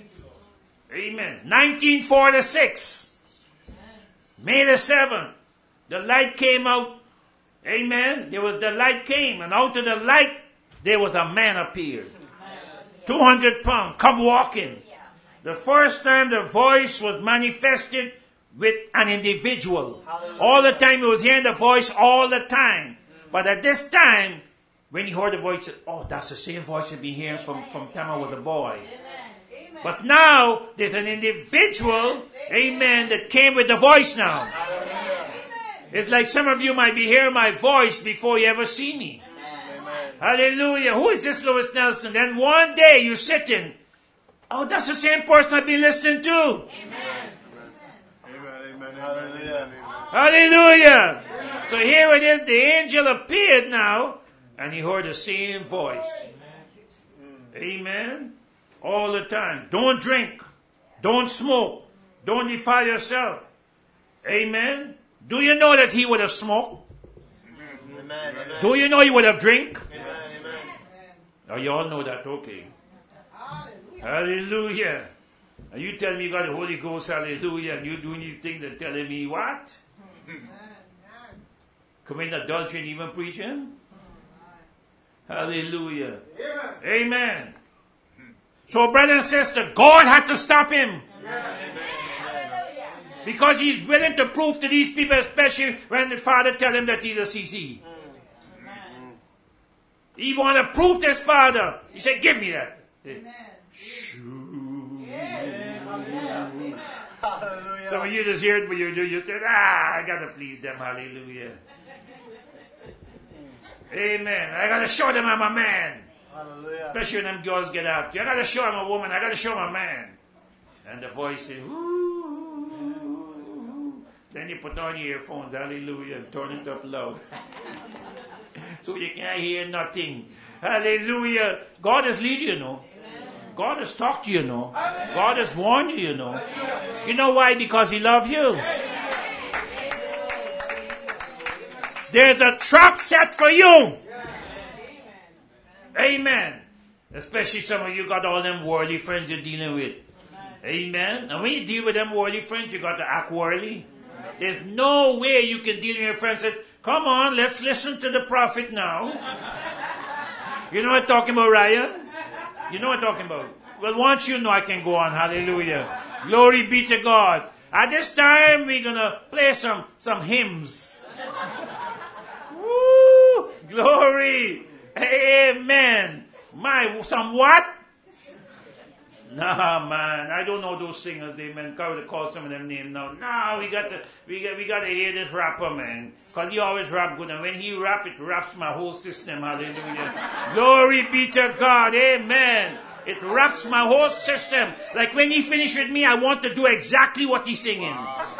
Amen. nineteen forty-six, May the seventh, the light came out, amen. There was the light came, and out of the light there was a man appeared. two hundred pounds, come walking. The first time the voice was manifested with an individual. Hallelujah. All the time he was hearing the voice all the time. But at this time, when he heard the voice, oh, that's the same voice I've been hearing from, from time I was a boy. Amen. But now, there's an individual, amen, that came with the voice now. Hallelujah. It's like some of you might be hearing my voice before you ever see me. Amen. Hallelujah. Who is this Lois Nelson? Then one day you're sitting. Oh, that's the same person I've been listening to. Amen. Amen. Amen. Hallelujah. Hallelujah. So here it is. The angel appeared now, and he heard the same voice. Amen. All the time. Don't drink. Don't smoke. Don't defile yourself. Amen. Do you know that he would have smoked? Amen. Do you know he would have drink? Amen. Amen. Oh, you all know that, okay. Hallelujah. And you tell me you got the Holy Ghost, hallelujah, and you doing these things and telling me what? Committing adultery and even preaching? Hallelujah. Amen. Amen. So, brother and sister, God had to stop him. Amen. Because he's willing to prove to these people, especially when the father tell him that he's a C C. Amen. He want to prove to his father. He said, give me that. Amen. Hallelujah. Some of you just hear it, but you do. You say, ah, I got to please them. Hallelujah. Amen. I got to show them I'm a man. Hallelujah. Especially when them girls get after you. I got to show I'm a woman. I got to show I'm a man. And the voice says, ooh. Then you put on your earphones, hallelujah, and turn it up loud. so you can't hear nothing. Hallelujah. God has lead you, you know. God has talked to you, you know. God has warned you, you know. You know why? Because He loves you. There's a trap set for you. Amen. Especially some of you got all them worldly friends you're dealing with. Amen. And when you deal with them worldly friends, you got to act worldly. There's no way you can deal with your friends and say, come on, let's listen to the prophet now. You know what I'm talking about, Ryan? You know what I'm talking about? Well, once you know, I can go on. Hallelujah. Glory be to God. At this time, we're going to play some, some hymns. Woo! Glory. Amen. My, some what? Nah, man, I don't know those singers, they man. Cover to call some of them names now. Nah, we got to, we got, we got to hear this rapper, man, cause he always rap good, and when he rap, it raps my whole system. Hallelujah! Glory be to God, Amen. It raps my whole system. Like when he finished with me, I want to do exactly what he's singing.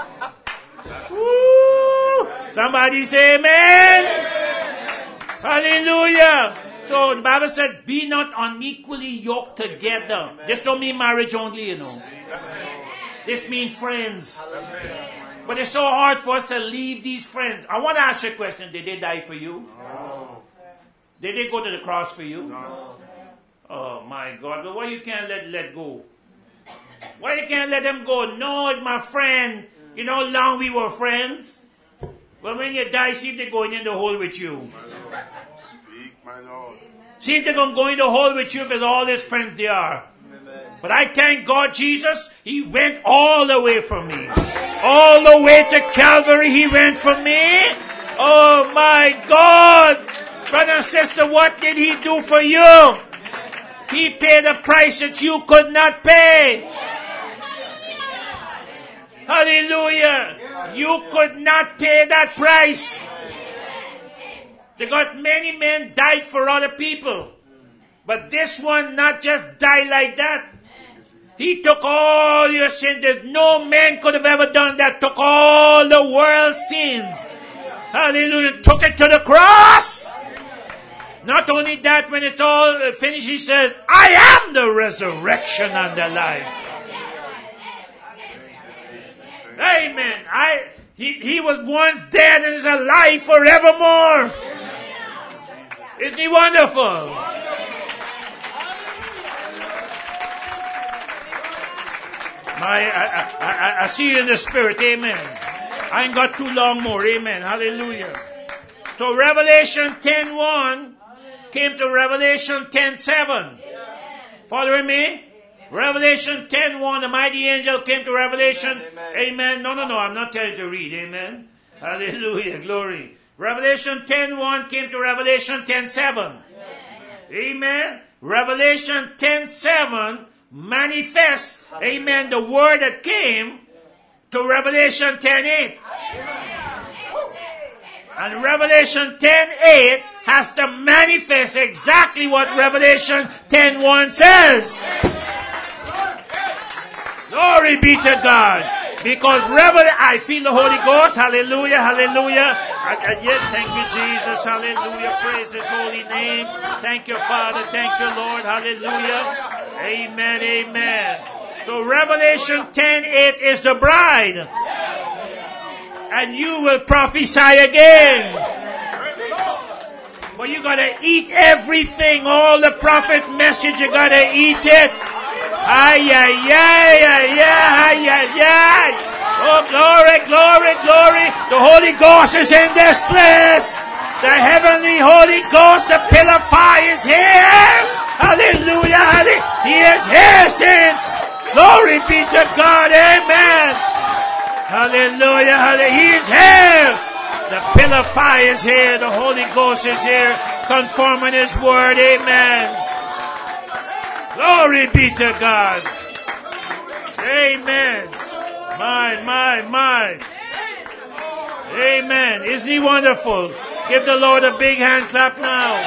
Woo! Somebody say Amen. Hallelujah. So the Bible said, be not unequally yoked together. This don't mean marriage only, you know. This means friends. But it's so hard for us to leave these friends. I want to ask you a question. Did they die for you? No. Did they go to the cross for you? No. Oh my God. But why you can't let let go? Why you can't let them go? No, it's my friend. You know how long we were friends? Well, when you die, see if they're going in the hole with you. My Lord. See if they're going to go in the hole with you if it's all his friends they are. Amen. But I thank God Jesus, He went all the way for me. All the way to Calvary He went for me. Oh my God. Brother and sister, what did He do for you? He paid a price that you could not pay. Hallelujah. You could not pay that price. They got many men died for other people. But this one not just died like that. He took all your sins that no man could have ever done that. Took all the world's sins. Hallelujah. Took it to the cross. Not only that, when it's all finished, He says, I am the resurrection and the life. Amen. I, he, he was once dead and is alive forevermore. Isn't He wonderful? My, I, I, I, I see you in the spirit, amen. I ain't got too long more, amen. Hallelujah. So Revelation ten one came to Revelation ten seven. Following me? Revelation ten one, the mighty angel came to Revelation. Amen. Amen. No, no, no, I'm not telling you to read, amen. Hallelujah, glory. Revelation ten one came to Revelation ten seven. Amen. Revelation ten seven manifests, amen, the word that came to Revelation ten eight. And Revelation ten eight has to manifest exactly what Revelation ten one says. Glory be to God. Because Revel- I feel the Holy Ghost. Hallelujah, hallelujah. I, I, yeah, thank you, Jesus. Hallelujah. Praise His holy name. Thank you, Father. Thank you, Lord. Hallelujah. Amen, amen. So Revelation ten eight is the bride. And you will prophesy again. But you got to eat everything. All the prophet message, you got to eat it. Ay, ay, ay, ay, ay, ay, ay. Oh, glory, glory, glory. The Holy Ghost is in this place. The heavenly Holy Ghost, the pillar of fire is here. Hallelujah, hallelujah. He is here, saints. Glory be to God, amen. Hallelujah, hallelujah. He is here. The pillar of fire is here. The Holy Ghost is here, confirming His word, amen. Glory be to God. Amen. My, my, my. Amen. Isn't He wonderful? Give the Lord a big hand clap now.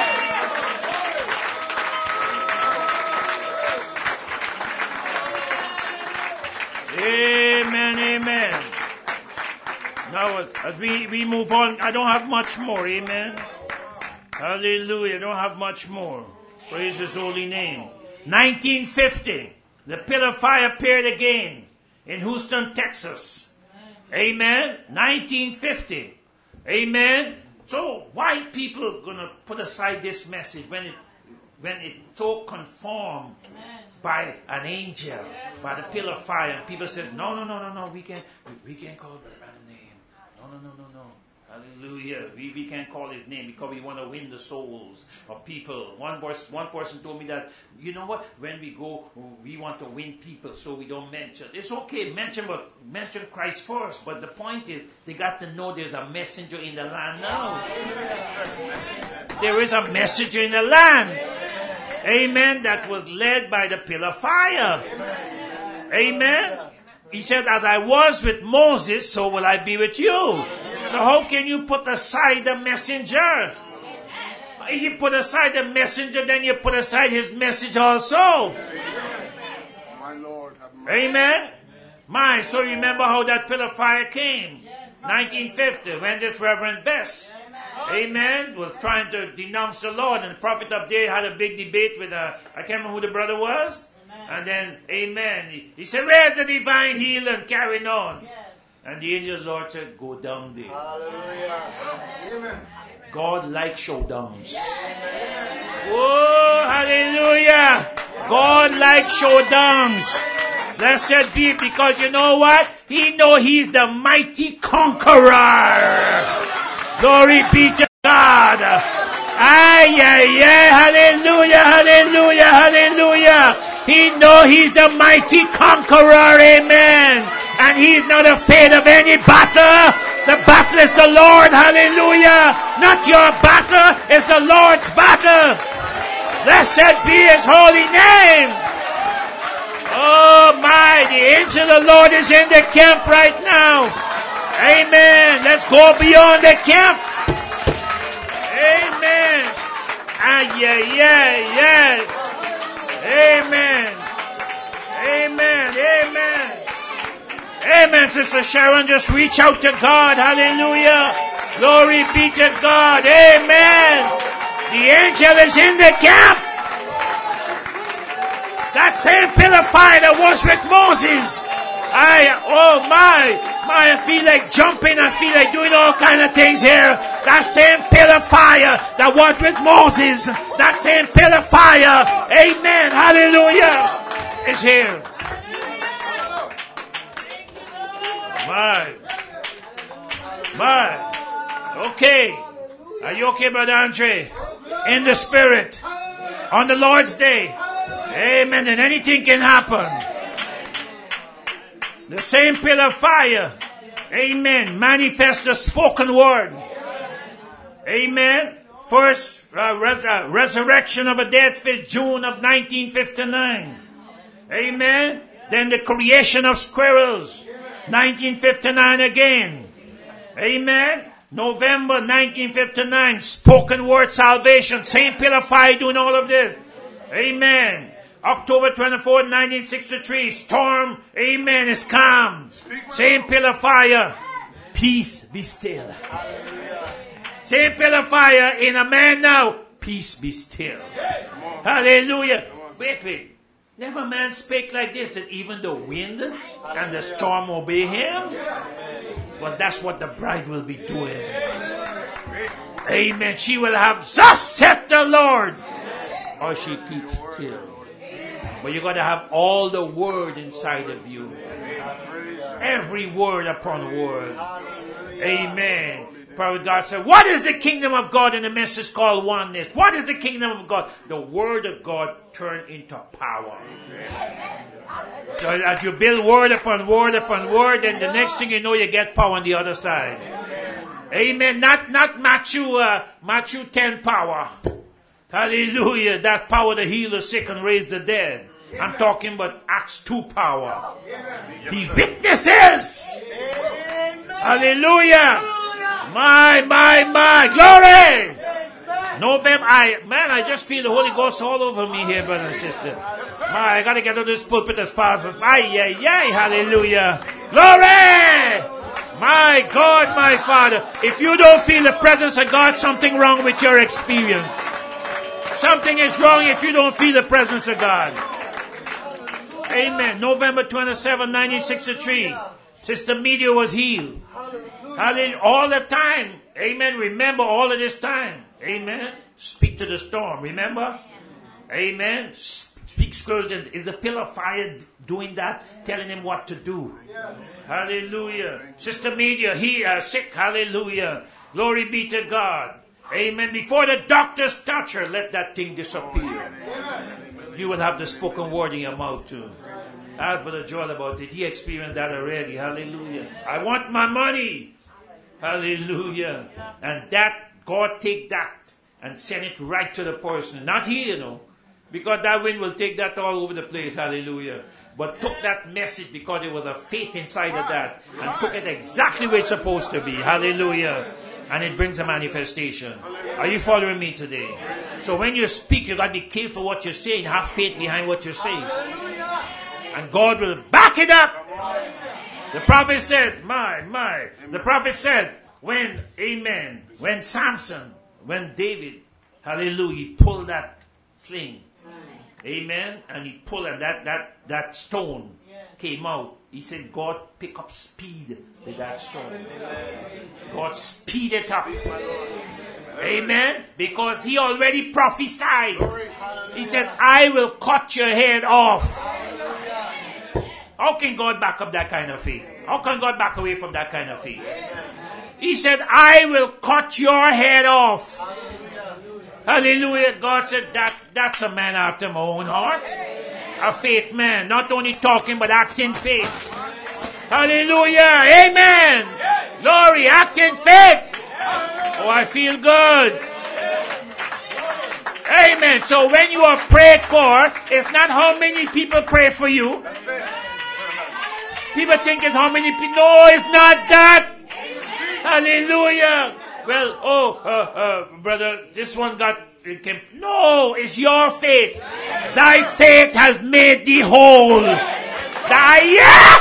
Amen, amen. Now, as we, we move on, I don't have much more, amen. Hallelujah. Don't have much more. Praise his holy name. nineteen fifty. The pillar of fire appeared again in Houston, Texas. Amen. nineteen fifty. Amen. So why people gonna put aside this message when it when it so conformed by an angel, by the pillar of fire? And people said, no, no, no, no, no, we can't we can't call Brother Branham's name. No, no, no, no, no. Hallelujah. We, we can't call his name because we want to win the souls of people. One, voice, one person told me that, you know what, when we go, we want to win people, so we don't mention. It's okay, mention but mention Christ first. But the point is, they got to know there's a messenger in the land now. There is a messenger in the land. Amen. That was led by the pillar of fire. Amen. He said, as I was with Moses, so will I be with you. So how can you put aside the messenger? If you put aside the messenger, then you put aside his message also. My Lord, have mercy. Amen. My, so remember how that pillar of fire came. nineteen fifty, when this Reverend Bess, amen, was trying to denounce the Lord. And the prophet up there had a big debate with, uh, I can't remember who the brother was. And then, amen, he, he said, where's the divine healing? Carrying on. And the angel of the Lord said, go down there. Hallelujah. God likes showdowns. Oh, hallelujah. God likes showdowns. Blessed be, because you know what? He know he's the mighty conqueror. Glory be to God. Ay, ay, ay, hallelujah, hallelujah, hallelujah. He know he's the mighty conqueror, amen. And he's not afraid of any battle. The battle is the Lord, hallelujah. Not your battle, it's the Lord's battle. Blessed be his holy name. Oh my, the angel of the Lord is in the camp right now. Amen. Let's go beyond the camp. Amen. Ah, yeah, yeah, yeah. Amen. Amen. Amen. Amen, Sister Sharon. Just reach out to God. Hallelujah. Glory be to God. Amen. The angel is in the camp. That same pillar of fire that was with Moses. I, oh my, my, I feel like jumping. I feel like doing all kind of things here. That same pillar of fire that was with Moses. That same pillar of fire. Amen. Hallelujah. Is here. My. My. Okay. Are you okay, Brother Andre? In the spirit. On the Lord's day. Amen. And anything can happen. The same pillar of fire. Amen. Manifest the spoken word. Amen. First uh, res- uh, resurrection of a dead fish, June of nineteen fifty-nine. Amen. Then the creation of squirrels, nineteen fifty-nine again. Amen. November nineteen fifty-nine, spoken word salvation. Same pillar of fire doing all of this. Amen. October twenty-fourth, nineteen sixty-three, storm, amen, is calm. Same pillar of fire, peace be still. Same pillar of fire in a man now, peace be still. Hallelujah. Wait, wait. Never man spake like this, that even the wind and the storm obey him. Well, that's what the bride will be doing. Amen. She will have, thus saith the Lord. Or she keeps still. But you got to have all the word inside of you. Every word upon word. Amen. Prophet God said, what is the kingdom of God? And the message called oneness. What is the kingdom of God? The word of God turned into power. So as you build word upon word upon word, then the next thing you know, you get power on the other side. Amen. Not not Matthew uh, Matthew ten power. Hallelujah. That power to heal the sick and raise the dead. I'm talking about Acts two power. Be witnesses. Hallelujah. My, my, my. Glory. November. I, man, I just feel the Holy Ghost all over me here, brother and sister. My, I got to get out of this pulpit as fast as. Ay, ay, ay. Hallelujah. Glory. My God, my Father. If you don't feel the presence of God, something wrong with your experience. Something is wrong if you don't feel the presence of God. Amen. November twenty-seventh, nineteen sixty-three. Sister Media was healed. Hallelujah. All the time. Amen. Remember all of this time. Amen. Speak to the storm. Remember? Amen. Speak scripture. Is the pillar of fire doing that? Telling him what to do. Hallelujah. Sister Media, he uh, sick. Hallelujah. Glory be to God. Amen. Before the doctors touch her, let that thing disappear. You will have the spoken word in your mouth too. Ask Brother Joel about it. He experienced that already. Hallelujah. I want my money. Hallelujah. And that, God take that and send it right to the person. Not here, you know. Because that wind will take that all over the place. Hallelujah. But took that message because there was a faith inside of that. And took it exactly where it's supposed to be. Hallelujah. And it brings a manifestation. Are you following me today? So when you speak, you got to be careful what you're saying. Have faith behind what you're saying. And God will back it up. The prophet said, my, my. The prophet said, when, amen, when Samson, when David, hallelujah, he pulled that sling. Amen. And he pulled and that, that, that stone came out. He said, God, pick up speed with that stone. God, speed it up. Amen. Because he already prophesied. He said, I will cut your head off. How can God back up that kind of faith? How can God back away from that kind of faith? He said, I will cut your head off. Hallelujah. God said, that that's a man after my own heart. A faith man. Not only talking, but acting faith. Hallelujah. Amen. Glory. Acting faith. Oh, I feel good. Amen. So when you are prayed for, it's not how many people pray for you. People think it's how many people. No, it's not that. Hallelujah. Well, oh, uh, uh, brother, this one got, it came. No, it's your faith. Thy faith has made thee whole. Thy, yeah!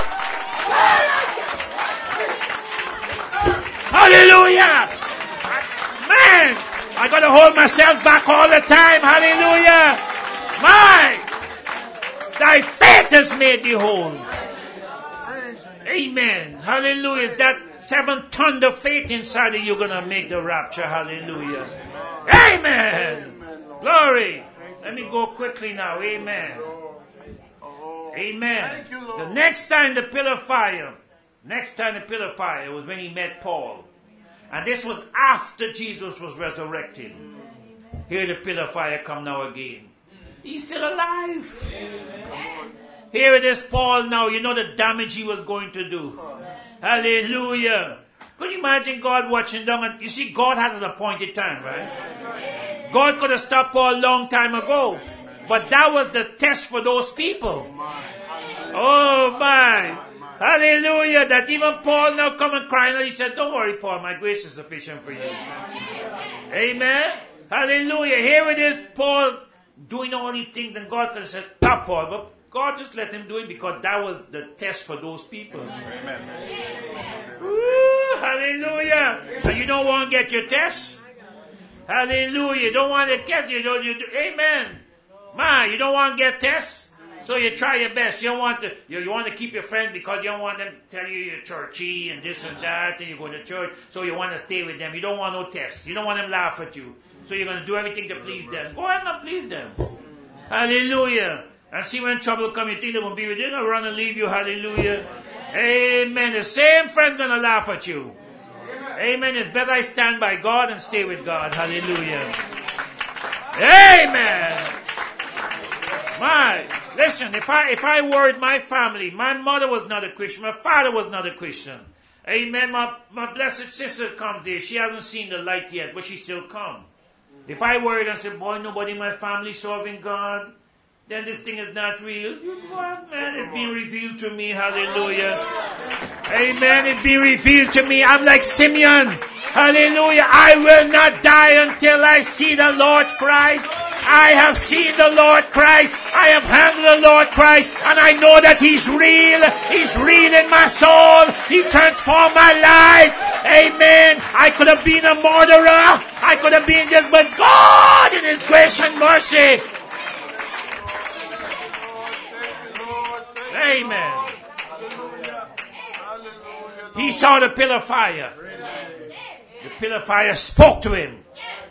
Hallelujah. Man, I got to hold myself back all the time. Hallelujah. My, thy faith has made thee whole. Amen. Hallelujah. That seven ton of faith inside of you going to make the rapture. Hallelujah. Amen. Glory. Let me go quickly now. Amen. Amen. The next time the pillar of fire, next time the pillar of fire was when he met Paul. And this was after Jesus was resurrected. Here the pillar of fire come now again. He's still alive. Here it is, Paul now. You know the damage he was going to do. Hallelujah. Could you imagine God watching down? And you see, God has an appointed time, right? God could have stopped Paul a long time ago. But that was the test for those people. Oh my. Hallelujah. That even Paul now come and crying. And he said, don't worry, Paul. My grace is sufficient for you. Amen. Hallelujah. Here it is, Paul doing all these things. And God could have said, stop, Paul. But God just let him do it because that was the test for those people. Amen. Woo, hallelujah. And you don't want to get your test? Hallelujah. You don't want to get you don't you do, amen. Man, you don't want to get tests? So you try your best. You don't want to you, you want to keep your friend because you don't want them to tell you you're churchy and this and that and you go to church. So you want to stay with them. You don't want no tests. You don't want them to laugh at you. So you're going to do everything to please them. Go ahead and please them. Hallelujah. And see when trouble comes, you think they won't be with you. They're going to run and leave you. Hallelujah. Amen. The same friend going to laugh at you. Amen. It's better I stand by God and stay with God. Hallelujah. Amen. My, listen, if I if I worried my family, my mother was not a Christian, my father was not a Christian. Amen. My, my blessed sister comes there. She hasn't seen the light yet, but she still come. If I worried and said, boy, nobody in my family serving God, then this thing is not real. What, man? It's been revealed to me. Hallelujah. Amen. It's been revealed to me. I'm like Simeon. Hallelujah. I will not die until I see the Lord's Christ. I have seen the Lord Christ. I have handled the Lord Christ. And I know that He's real. He's real in my soul. He transformed my life. Amen. I could have been a murderer. I could have been just, but God in His grace and mercy. Amen. He saw the pillar of fire. The pillar of fire spoke to him.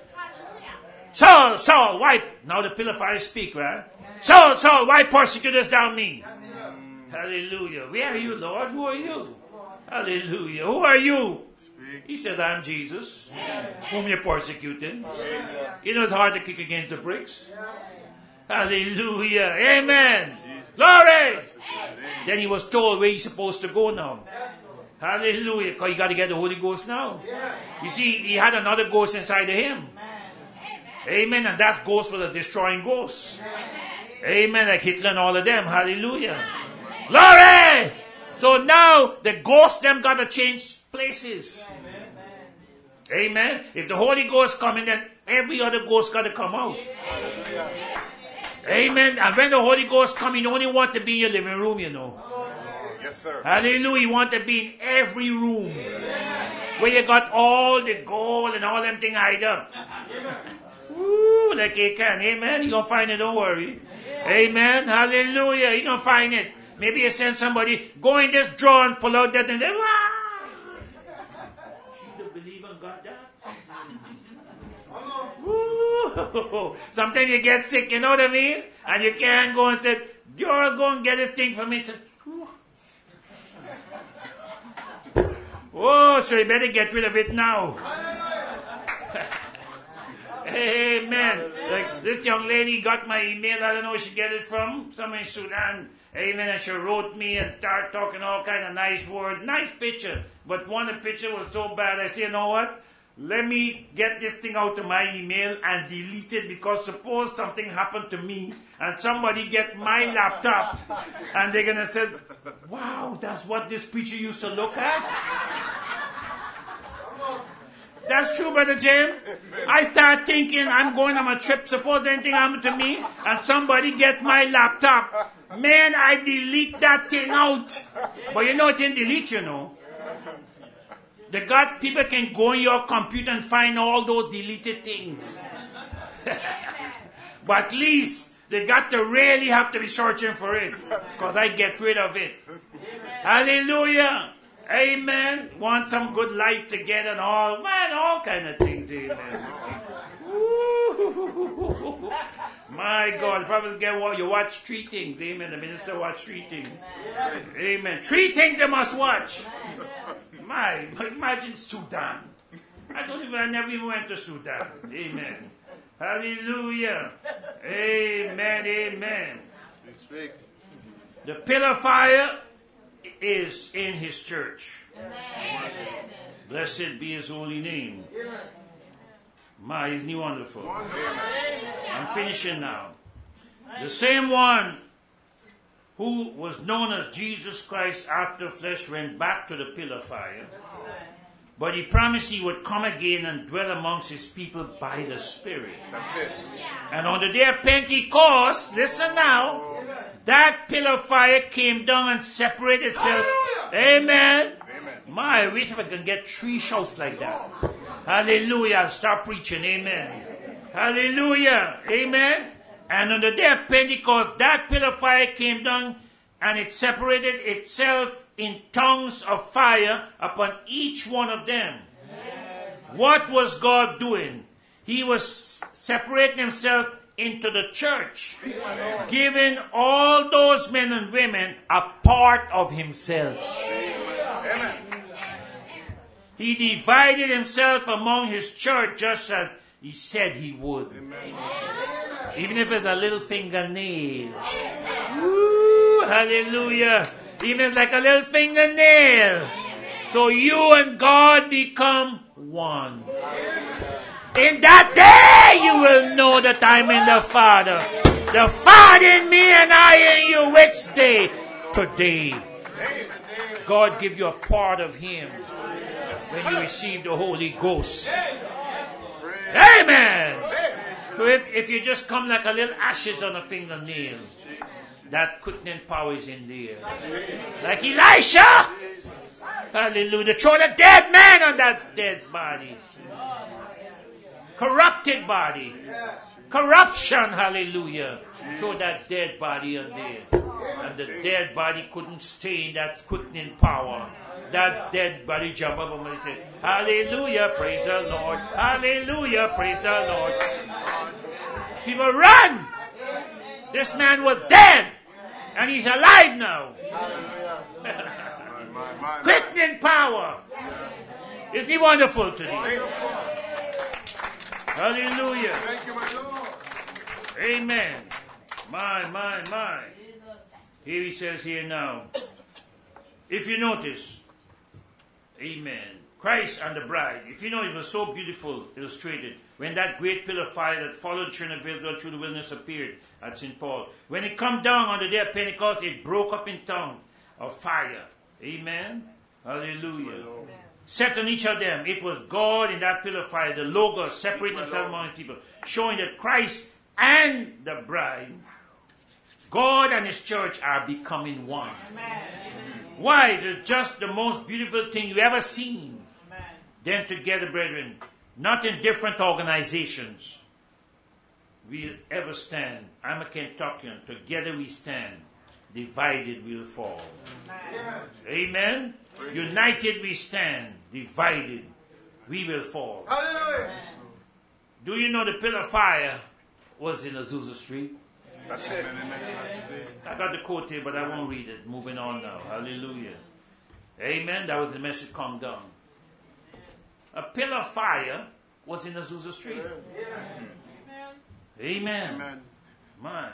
Saul, Saul, why? Now the pillar of fire speak, right? Saul, Saul, why persecutest thou me? Hallelujah. Where are you, Lord? Who are you? Hallelujah. Who are you? He said, I'm Jesus, whom you're persecuting. You know it's hard to kick against the bricks. Hallelujah. Amen. Glory. Then he was told where he's supposed to go now. Hallelujah. Because you got to get the Holy Ghost now. You see, he had another ghost inside of him. Amen. And that ghost was a destroying ghost. Amen. Like Hitler and all of them. Hallelujah. Glory. So now the ghosts them got to change places. Amen. If the Holy Ghost come in, then every other ghost got to come out. Amen. And when the Holy Ghost come, you don't only want to be in your living room, you know. Yes, sir. Hallelujah. You want to be in every room. Where you got all the gold and all them things hide up. Woo, like you can. Amen. You're going to find it, don't worry. Amen. Hallelujah. You're going to find it. Maybe you send somebody, go in this drawer and pull out that and then, wow. You don't believe in God that? Woo. Sometimes you get sick, you know what I mean? And you can't go and say, you're going to get a thing from me. Oh, so you better get rid of it now. Amen. Like this young lady got my email. I don't know where she get it from. Somewhere in Sudan. Amen. And she wrote me and started talking all kind of nice words. Nice picture. But one of the picture was so bad. I said, you know what? Let me get this thing out of my email and delete it, because suppose something happened to me and somebody get my laptop and they're going to say, wow, that's what this preacher used to look at? That's true, Brother James. I start thinking I'm going on a trip. Suppose anything happened to me and somebody get my laptop. Man, I delete that thing out. But you know it didn't delete, you know. The God people can go on your computer and find all those deleted things. But at least they got to really have to be searching for it. Because I get rid of it. Hallelujah. Amen. Want some good life to get and all. Man, all kind of things. Amen. Woo. My God. The prophets get what? You watch three things. Amen. The minister watch three things. Amen. Three things they must watch. My, imagine Sudan. I don't even, I never even went to Sudan. Amen. Hallelujah. Amen, amen. Speak, speak. The pillar of fire is in His church. Amen. Blessed be His holy name. My, isn't He wonderful? I'm finishing now. The same one who was known as Jesus Christ after flesh went back to the pillar of fire. But He promised He would come again and dwell amongst His people by the Spirit. That's it. And on the day of Pentecost, listen now, that pillar of fire came down and separated itself. Amen. Amen. My, I wish I can get three shouts like that. Hallelujah. I'll start preaching. Amen. Hallelujah. Amen. And on the day of Pentecost, that pillar of fire came down and it separated itself in tongues of fire upon each one of them. Amen. What was God doing? He was separating Himself into the church, Amen. Giving all those men and women a part of Himself. Amen. He divided Himself among His church just as He said He would. Amen. Even if it's a little fingernail. Woo, hallelujah. Even if it's like a little fingernail. So you and God become one. In that day you will know that I'm in the Father. The Father in me and I in you. Which day? Today. God give you a part of Him when you receive the Holy Ghost. Amen. So if, if you just come like a little ashes on a fingernail, that quickening power is in there. Like Elisha! Hallelujah. Throw the dead man on that dead body. Corrupted body. Corruption, hallelujah. Throw that dead body on there. And the dead body couldn't stay in that quickening power. That dead body jump up and say, hallelujah, praise the Lord. Hallelujah, praise the Lord. People run. This man was dead. And he's alive now. Quickening power. Isn't he wonderful today? Hallelujah. Thank you, my Lord. Amen. My, my, my. Here he says here now. If you notice, amen. Christ and the bride. If you know, it was so beautiful, illustrated. When that great pillar of fire that followed the children of Israel through the wilderness appeared at Saint Paul. When it come down on the day of Pentecost, it broke up in tongues of fire. Amen. Hallelujah. Set on each of them. It was God in that pillar of fire, the Logos, separating himself among people, showing that Christ and the bride, God and his church are becoming one. Amen. Why? It's just the most beautiful thing you ever seen. Amen. Them together, brethren, not in different organizations. We'll ever stand. I'm a Kentuckian. Together we stand. Divided we'll fall. Amen. Amen. United we stand. Divided we will fall. Hallelujah. Do you know the pillar of fire was in Azusa Street? That's it. I got the quote here, but I won't read it. Moving on now. Hallelujah. Amen. That was the message come down. A pillar of fire was in Azusa Street. Amen. Amen. Amen. My.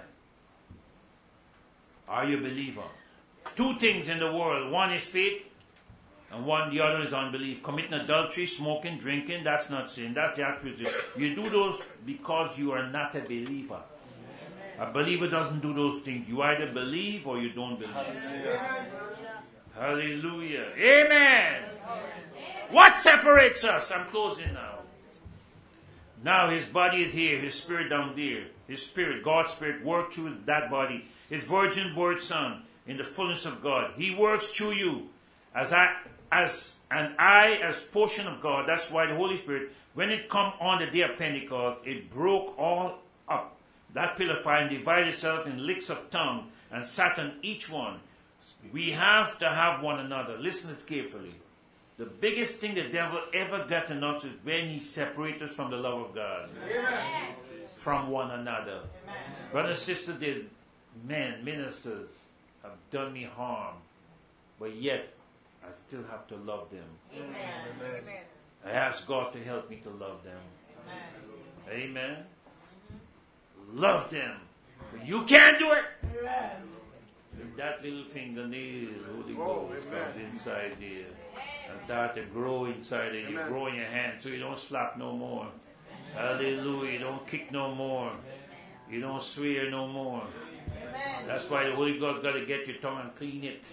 Are you a believer? Two things in the world. One is faith, and one, the other is unbelief. Committing adultery, smoking, drinking, that's not sin. That's the actual sin. You do those because you are not a believer. A believer doesn't do those things. You either believe or you don't believe. Hallelujah. Hallelujah. Amen. What separates us? I'm closing now. Now his body is here, his spirit down there. His spirit, God's spirit, worked through that body. His virgin born son in the fullness of God. He works through you as I as and I as portion of God. That's why the Holy Spirit, when it come on the day of Pentecost, it broke all up. That pillar of fire and divided itself in licks of tongue and sat on each one. We have to have one another. Listen to it carefully. The biggest thing the devil ever got in us is when he separates us from the love of God. Amen. From one another. Amen. Brothers and sisters, the men, ministers, have done me harm. But yet, I still have to love them. Amen. Amen. I ask God to help me to love them. Amen. Amen. Love them. But you can't do it. Amen. That little fingernail, Holy Ghost, comes inside there and start to grow inside there. You grow in your hand so you don't slap no more. Hallelujah. You don't kick no more. You don't swear no more. That's why the Holy Ghost got to get your tongue and clean it.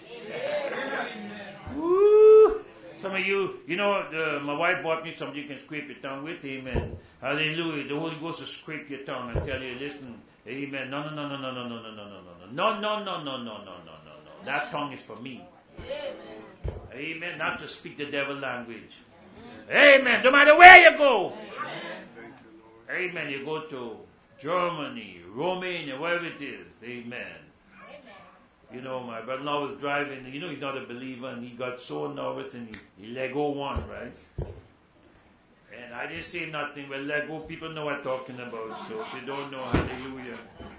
Woo! Some of you, you know, uh, my wife bought me something you can scrape your tongue with. Amen. Hallelujah. The Holy Ghost will scrape your tongue and tell you, listen, amen. No, no, no, no, no, no, no, no, no, no, no, no, no, no, no, no, no, no, no. That tongue is for me. Amen. Not to speak the devil language. Amen. No matter where you go. Amen. You go to Germany, Romania, wherever it is. Amen. You know, my brother-in-law was driving, you know he's not a believer, and he got so nervous, and he, he let go one, right? And I didn't say nothing, but let go, people know what I'm talking about, so if they don't know, hallelujah.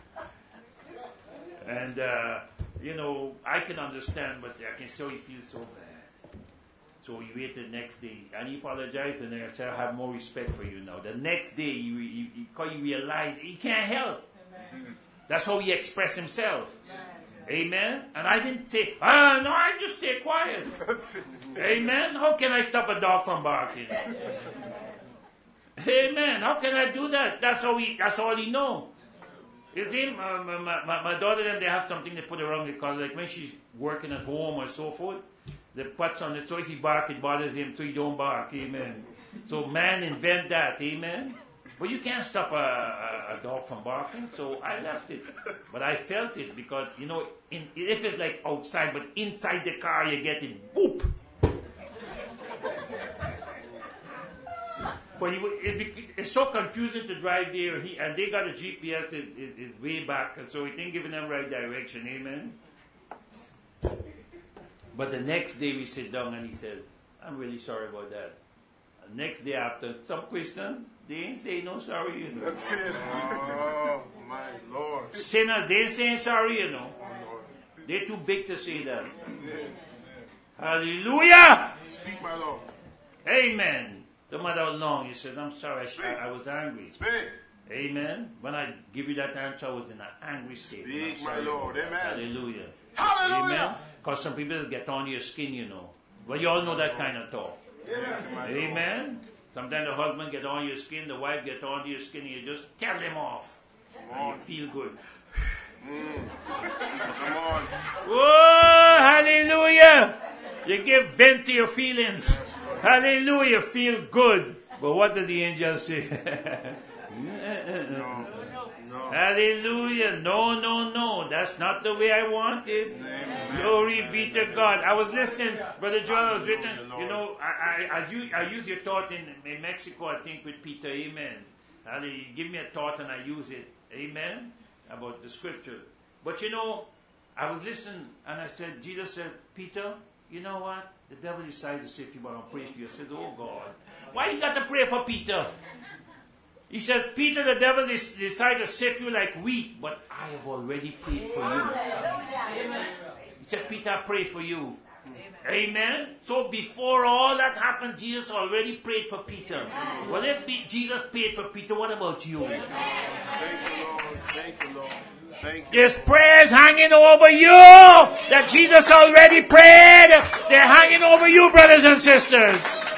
And, uh, you know, I can understand, but I can still feel so bad. So he waited the next day, and he apologized, and I said, I have more respect for you now. The next day, he, he, he, he realized he can't help. Amen. That's how he expressed himself. Amen. Amen. And I didn't say, ah, no, I just stay quiet. Amen. How can I stop a dog from barking? Amen. How can I do that? That's all he. That's all he know. You see, my, my, my, my daughter, them, they have something they put around the collar, like when she's working at home or so forth. They put on it, so if he bark, it bothers him, so he don't bark. Amen. So man invent that. Amen. But you can't stop a, a, a dog from barking, so I left it. But I felt it because, you know, in, if it's like outside, but inside the car you get it, boop. But it, it, it's so confusing to drive there, and, he, and they got a G P S that is, is way back, and so it ain't giving them right direction, amen? But the next day we sit down and he said, I'm really sorry about that. The next day after, some Christian, they ain't say no sorry, you know. That's it. Oh, my Lord. Sinners, they ain't saying sorry, you know. They're too big to say that. Hallelujah! Speak, my Lord. Amen. No matter how long, you said, I'm sorry, I, I was angry. Speak. Amen. When I give you that answer, I was in an angry state. Speak, I'm my sorry Lord. about that. Amen. Hallelujah. Hallelujah. Amen. Because some people get on your skin, you know. Well, you all know that kind of talk. My Amen. Sometimes the husband get on your skin, the wife get on your skin, and you just tell them off. And you feel good. Come on. Oh, hallelujah. You give vent to your feelings. Hallelujah. Feel good. But what did the angel say? No. No. Hallelujah. No, no, no. That's not the way I want it. Amen. Glory be to God. I was listening, Brother Joel, I was written, you know, I, I, I, use, I use your thought in, in Mexico, I think, with Peter. Amen. Hallelujah. Give me a thought and I use it. Amen. About the scripture. But you know, I was listening and I said, Jesus said, Peter, you know what? The devil decided to sift you, but I'll pray for you. I said, oh God. Why you got to pray for Peter? He said, Peter, the devil is, decided to sift you like wheat, but I have already prayed for you. Amen. He said, Peter, I pray for you. Amen. Amen. So before all that happened, Jesus already prayed for Peter. Well, if be, Jesus prayed for Peter, what about you? Thank you, Lord. Thank you, Lord. Thank you. There's prayers hanging over you that Jesus already prayed. They're hanging over you, brothers and sisters.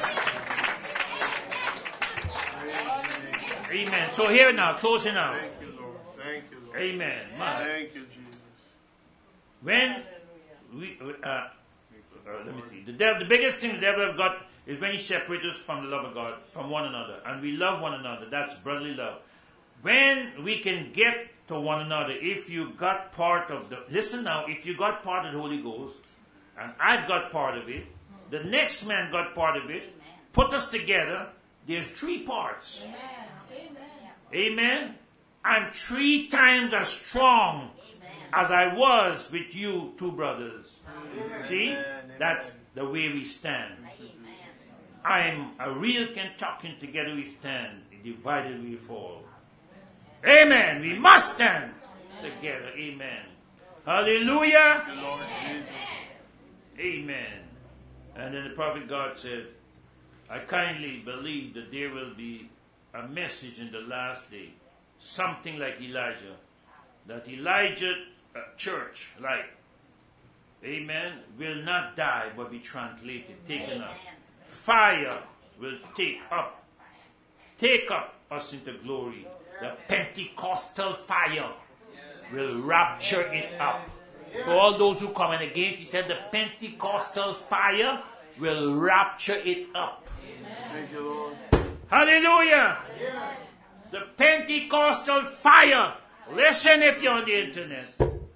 Amen. So here now, closing out. Thank you, Lord. Thank you, Lord. Amen. Man. Thank you, Jesus. When we, uh, uh, let me see, the devil, the biggest thing the devil has got is when he separates us from the love of God, from one another, and we love one another. That's brotherly love. When we can get to one another, if you got part of the, listen now, if you got part of the Holy Ghost, and I've got part of it, the next man got part of it, put us together, there's three parts. Amen. Amen. I'm three times as strong as I was with you two brothers. See? That's the way we stand. I'm a real Kentuckian, together we stand. Divided we fall. Amen. We must stand together. Amen. Hallelujah. Lord Jesus. Amen. And then the prophet God said, I kindly believe that there will be a message in the last day, something like Elijah, that Elijah uh, church, like, amen, will not die but be translated, taken up. Fire will take up, take up us into glory. The Pentecostal fire will rapture it up. For all those who come in against, he said the Pentecostal fire will rapture it up. Thank you, Lord. Hallelujah. The Pentecostal fire. Listen if you're on the internet.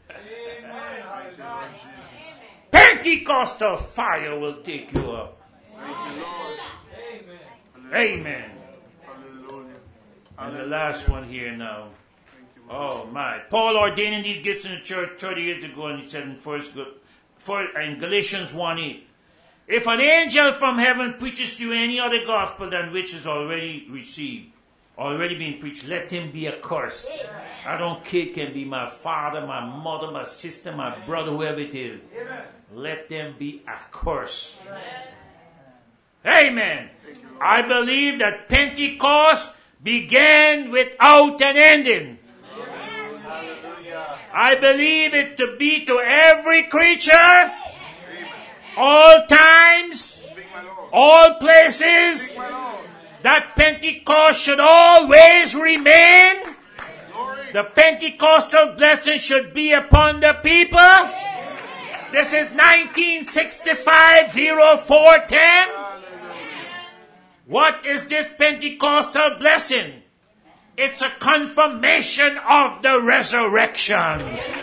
Pentecostal fire will take you up. Thank you, Lord. Amen. Hallelujah. And the last one here now. Oh my. Paul ordaining these gifts in the church thirty years ago, and he said in first for in Galatians one eight. If an angel from heaven preaches to you any other gospel than which is already received, already been preached, let him be accursed. Amen. I don't care, it can be my father, my mother, my sister, my brother, whoever it is. Amen. Let them be accursed. Amen. Amen. I believe that Pentecost began without an ending. Hallelujah. I believe it to be to every creature, all times, all places, that Pentecost should always remain. The Pentecostal blessing should be upon the people. This is nineteen sixty-five oh four ten. What is this Pentecostal blessing? It's a confirmation of the resurrection.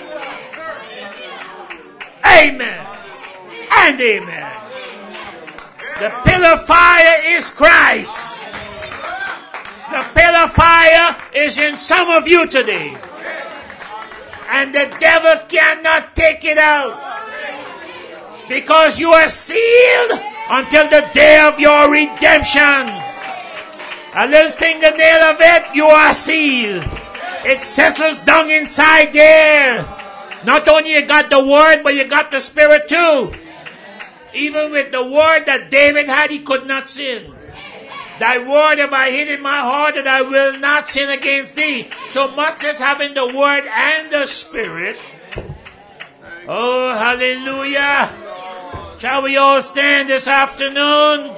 Amen and amen. The pillar of fire is Christ. The pillar of fire is in some of you today. And the devil cannot take it out. Because you are sealed until the day of your redemption. A little fingernail of it, you are sealed. It settles down inside there. Not only you got the word, but you got the spirit too. Even with the word that David had, he could not sin. Thy word have I hid in my heart that I will not sin against thee. So much as having the word and the spirit. Oh, hallelujah. Shall we all stand this afternoon?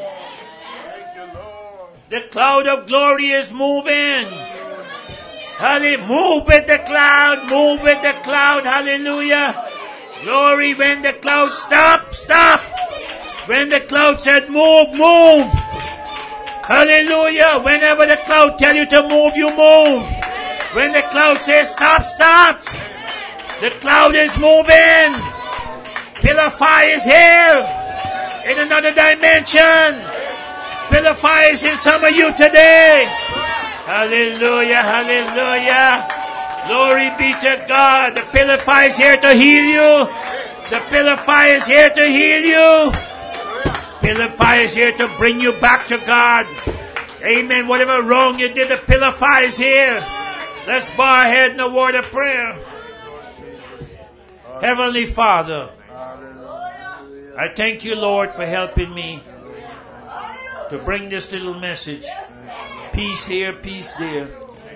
The cloud of glory is moving. Hallelujah. Move with the cloud. Move with the cloud. Hallelujah. Glory. When the cloud stop, stop. When the cloud said move, move. Hallelujah. Whenever the cloud tell you to move, you move. When the cloud says stop, stop. The cloud is moving. Pillar fire is here. In another dimension. Pillar fire is in some of you today. Hallelujah, hallelujah. Glory be to God. The pillar fire is here to heal you. The pillar fire is here to heal you. Pillar fire is here to bring you back to God. Amen. Whatever wrong you did, the pillar fire is here. Let's bow our head in a word of prayer. Heavenly Father, I thank you, Lord, for helping me to bring this little message. Peace here, peace there.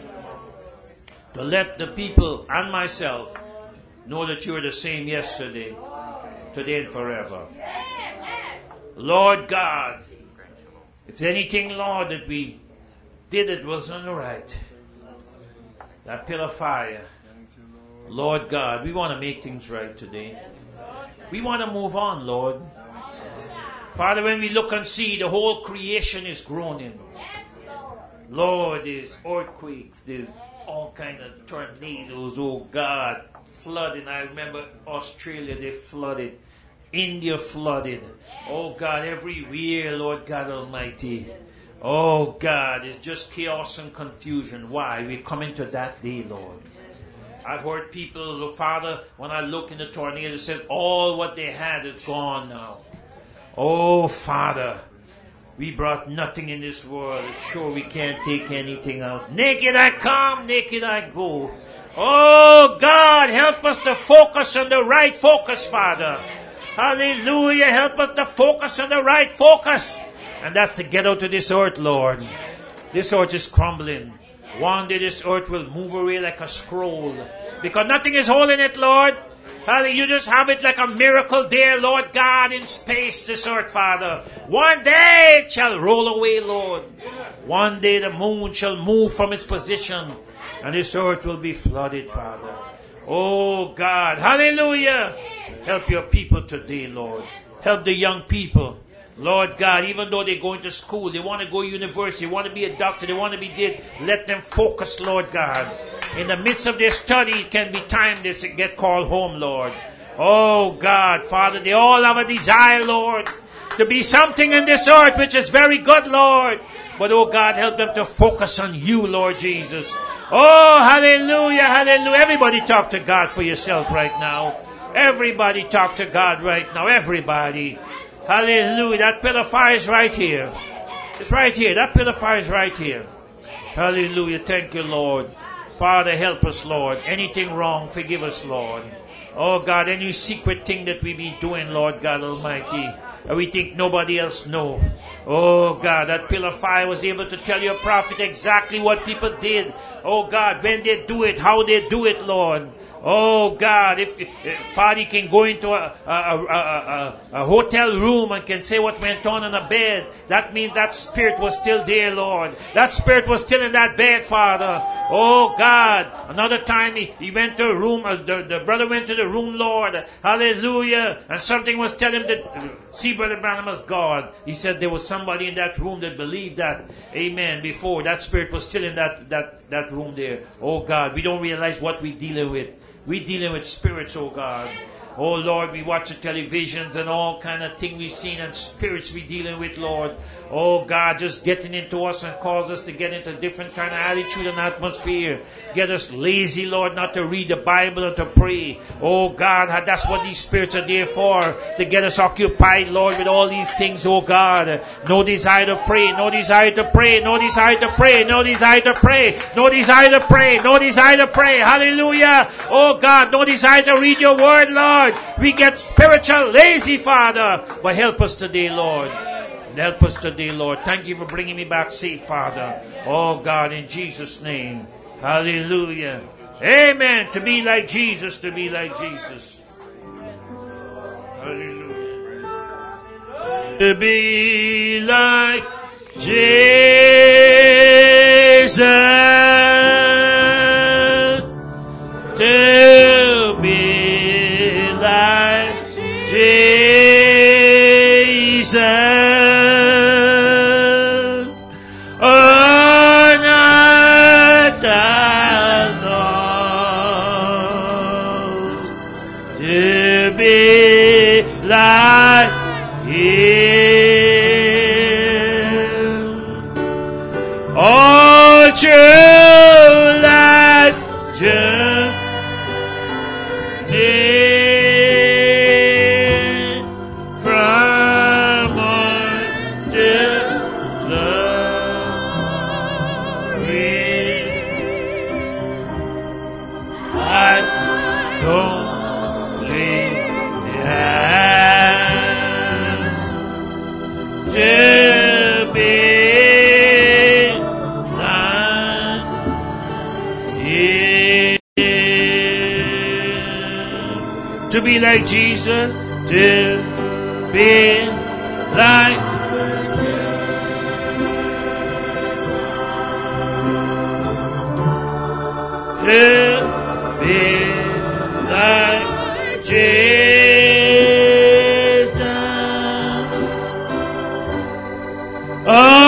To let the people and myself know that you are the same yesterday, today, and forever. Lord God, if there's anything, Lord, that we did that wasn't right, that pillar of fire, Lord God, we want to make things right today. We want to move on, Lord. Father, when we look and see the whole creation is groaning. Lord, there's earthquakes, there's all kind of tornadoes, oh God, flooding. I remember Australia, they flooded. India flooded. Oh God, everywhere, Lord God Almighty. Oh God, it's just chaos and confusion. Why? We're coming to that day, Lord. I've heard people, Father, when I look in the tornado, they said all what they had is gone now. Oh Father, we brought nothing in this world. Sure, we can't take anything out. Naked I come, naked I go. Oh God, help us to focus on the right focus, Father. Hallelujah, help us to focus on the right focus. And that's to get out of this earth, Lord. This earth is crumbling. One day this earth will move away like a scroll. Because nothing is holding it, Lord. Hallelujah. You just have it like a miracle there, Lord God, in space, this earth, Father. One day it shall roll away, Lord. One day the moon shall move from its position. And this earth will be flooded, Father. Oh, God. Hallelujah. Help your people today, Lord. Help the young people. Lord God, even though they're going to school, they want to go to university, they want to be a doctor, they want to be dead, let them focus, Lord God. In the midst of their study, it can be time they get called home, Lord. Oh God, Father, they all have a desire, Lord, to be something in this earth which is very good, Lord. But oh God, help them to focus on you, Lord Jesus. Oh, hallelujah, hallelujah. Everybody talk to God for yourself right now. Everybody talk to God right now. Everybody. Hallelujah. That pillar of fire is right here. It's right here. That pillar of fire is right here. Hallelujah. Thank you, Lord. Father, help us, Lord. Anything wrong, forgive us, Lord. Oh, God, any secret thing that we be doing, Lord God Almighty, and we think nobody else know. Oh, God, that pillar of fire was able to tell your prophet exactly what people did. Oh, God, when they do it, how they do it, Lord. Oh God, if, if Father can go into a, a, a, a, a hotel room and can say what went on in a bed, that means that spirit was still there, Lord. That spirit was still in that bed, Father. Oh God, another time he, he went to a room, uh, the, the brother went to the room, Lord. Hallelujah. And something was telling him that, see, Brother Branham is God. He said there was somebody in that room that believed that, amen, before. That spirit was still in that, that, that room there. Oh God, we don't realize what we're dealing with. We're dealing with spirits, oh God. Oh Lord, we watch the televisions and all kind of thing we've seen, and spirits we're dealing with, Lord. Oh God, just getting into us and cause us to get into different kind of attitude and atmosphere. Get us lazy, Lord, not to read the Bible or to pray. Oh God, that's what these spirits are there for. To get us occupied, Lord, with all these things, oh God. No desire to pray, no desire to pray, no desire to pray, no desire to pray, no desire to pray, no desire to pray. Hallelujah. Oh God, no desire to read your word, Lord. We get spiritual lazy, Father. But help us today, Lord. Help us today, Lord. Thank you for bringing me back safe, Father. Oh, God, in Jesus' name. Hallelujah. Amen. To be like Jesus, to be like Jesus. Hallelujah. To be like Jesus. To be like Jesus. Like him, all true life journey from earth to glory. I don't believe to be like him, to be like Jesus, to be like to be like Jesus. Oh,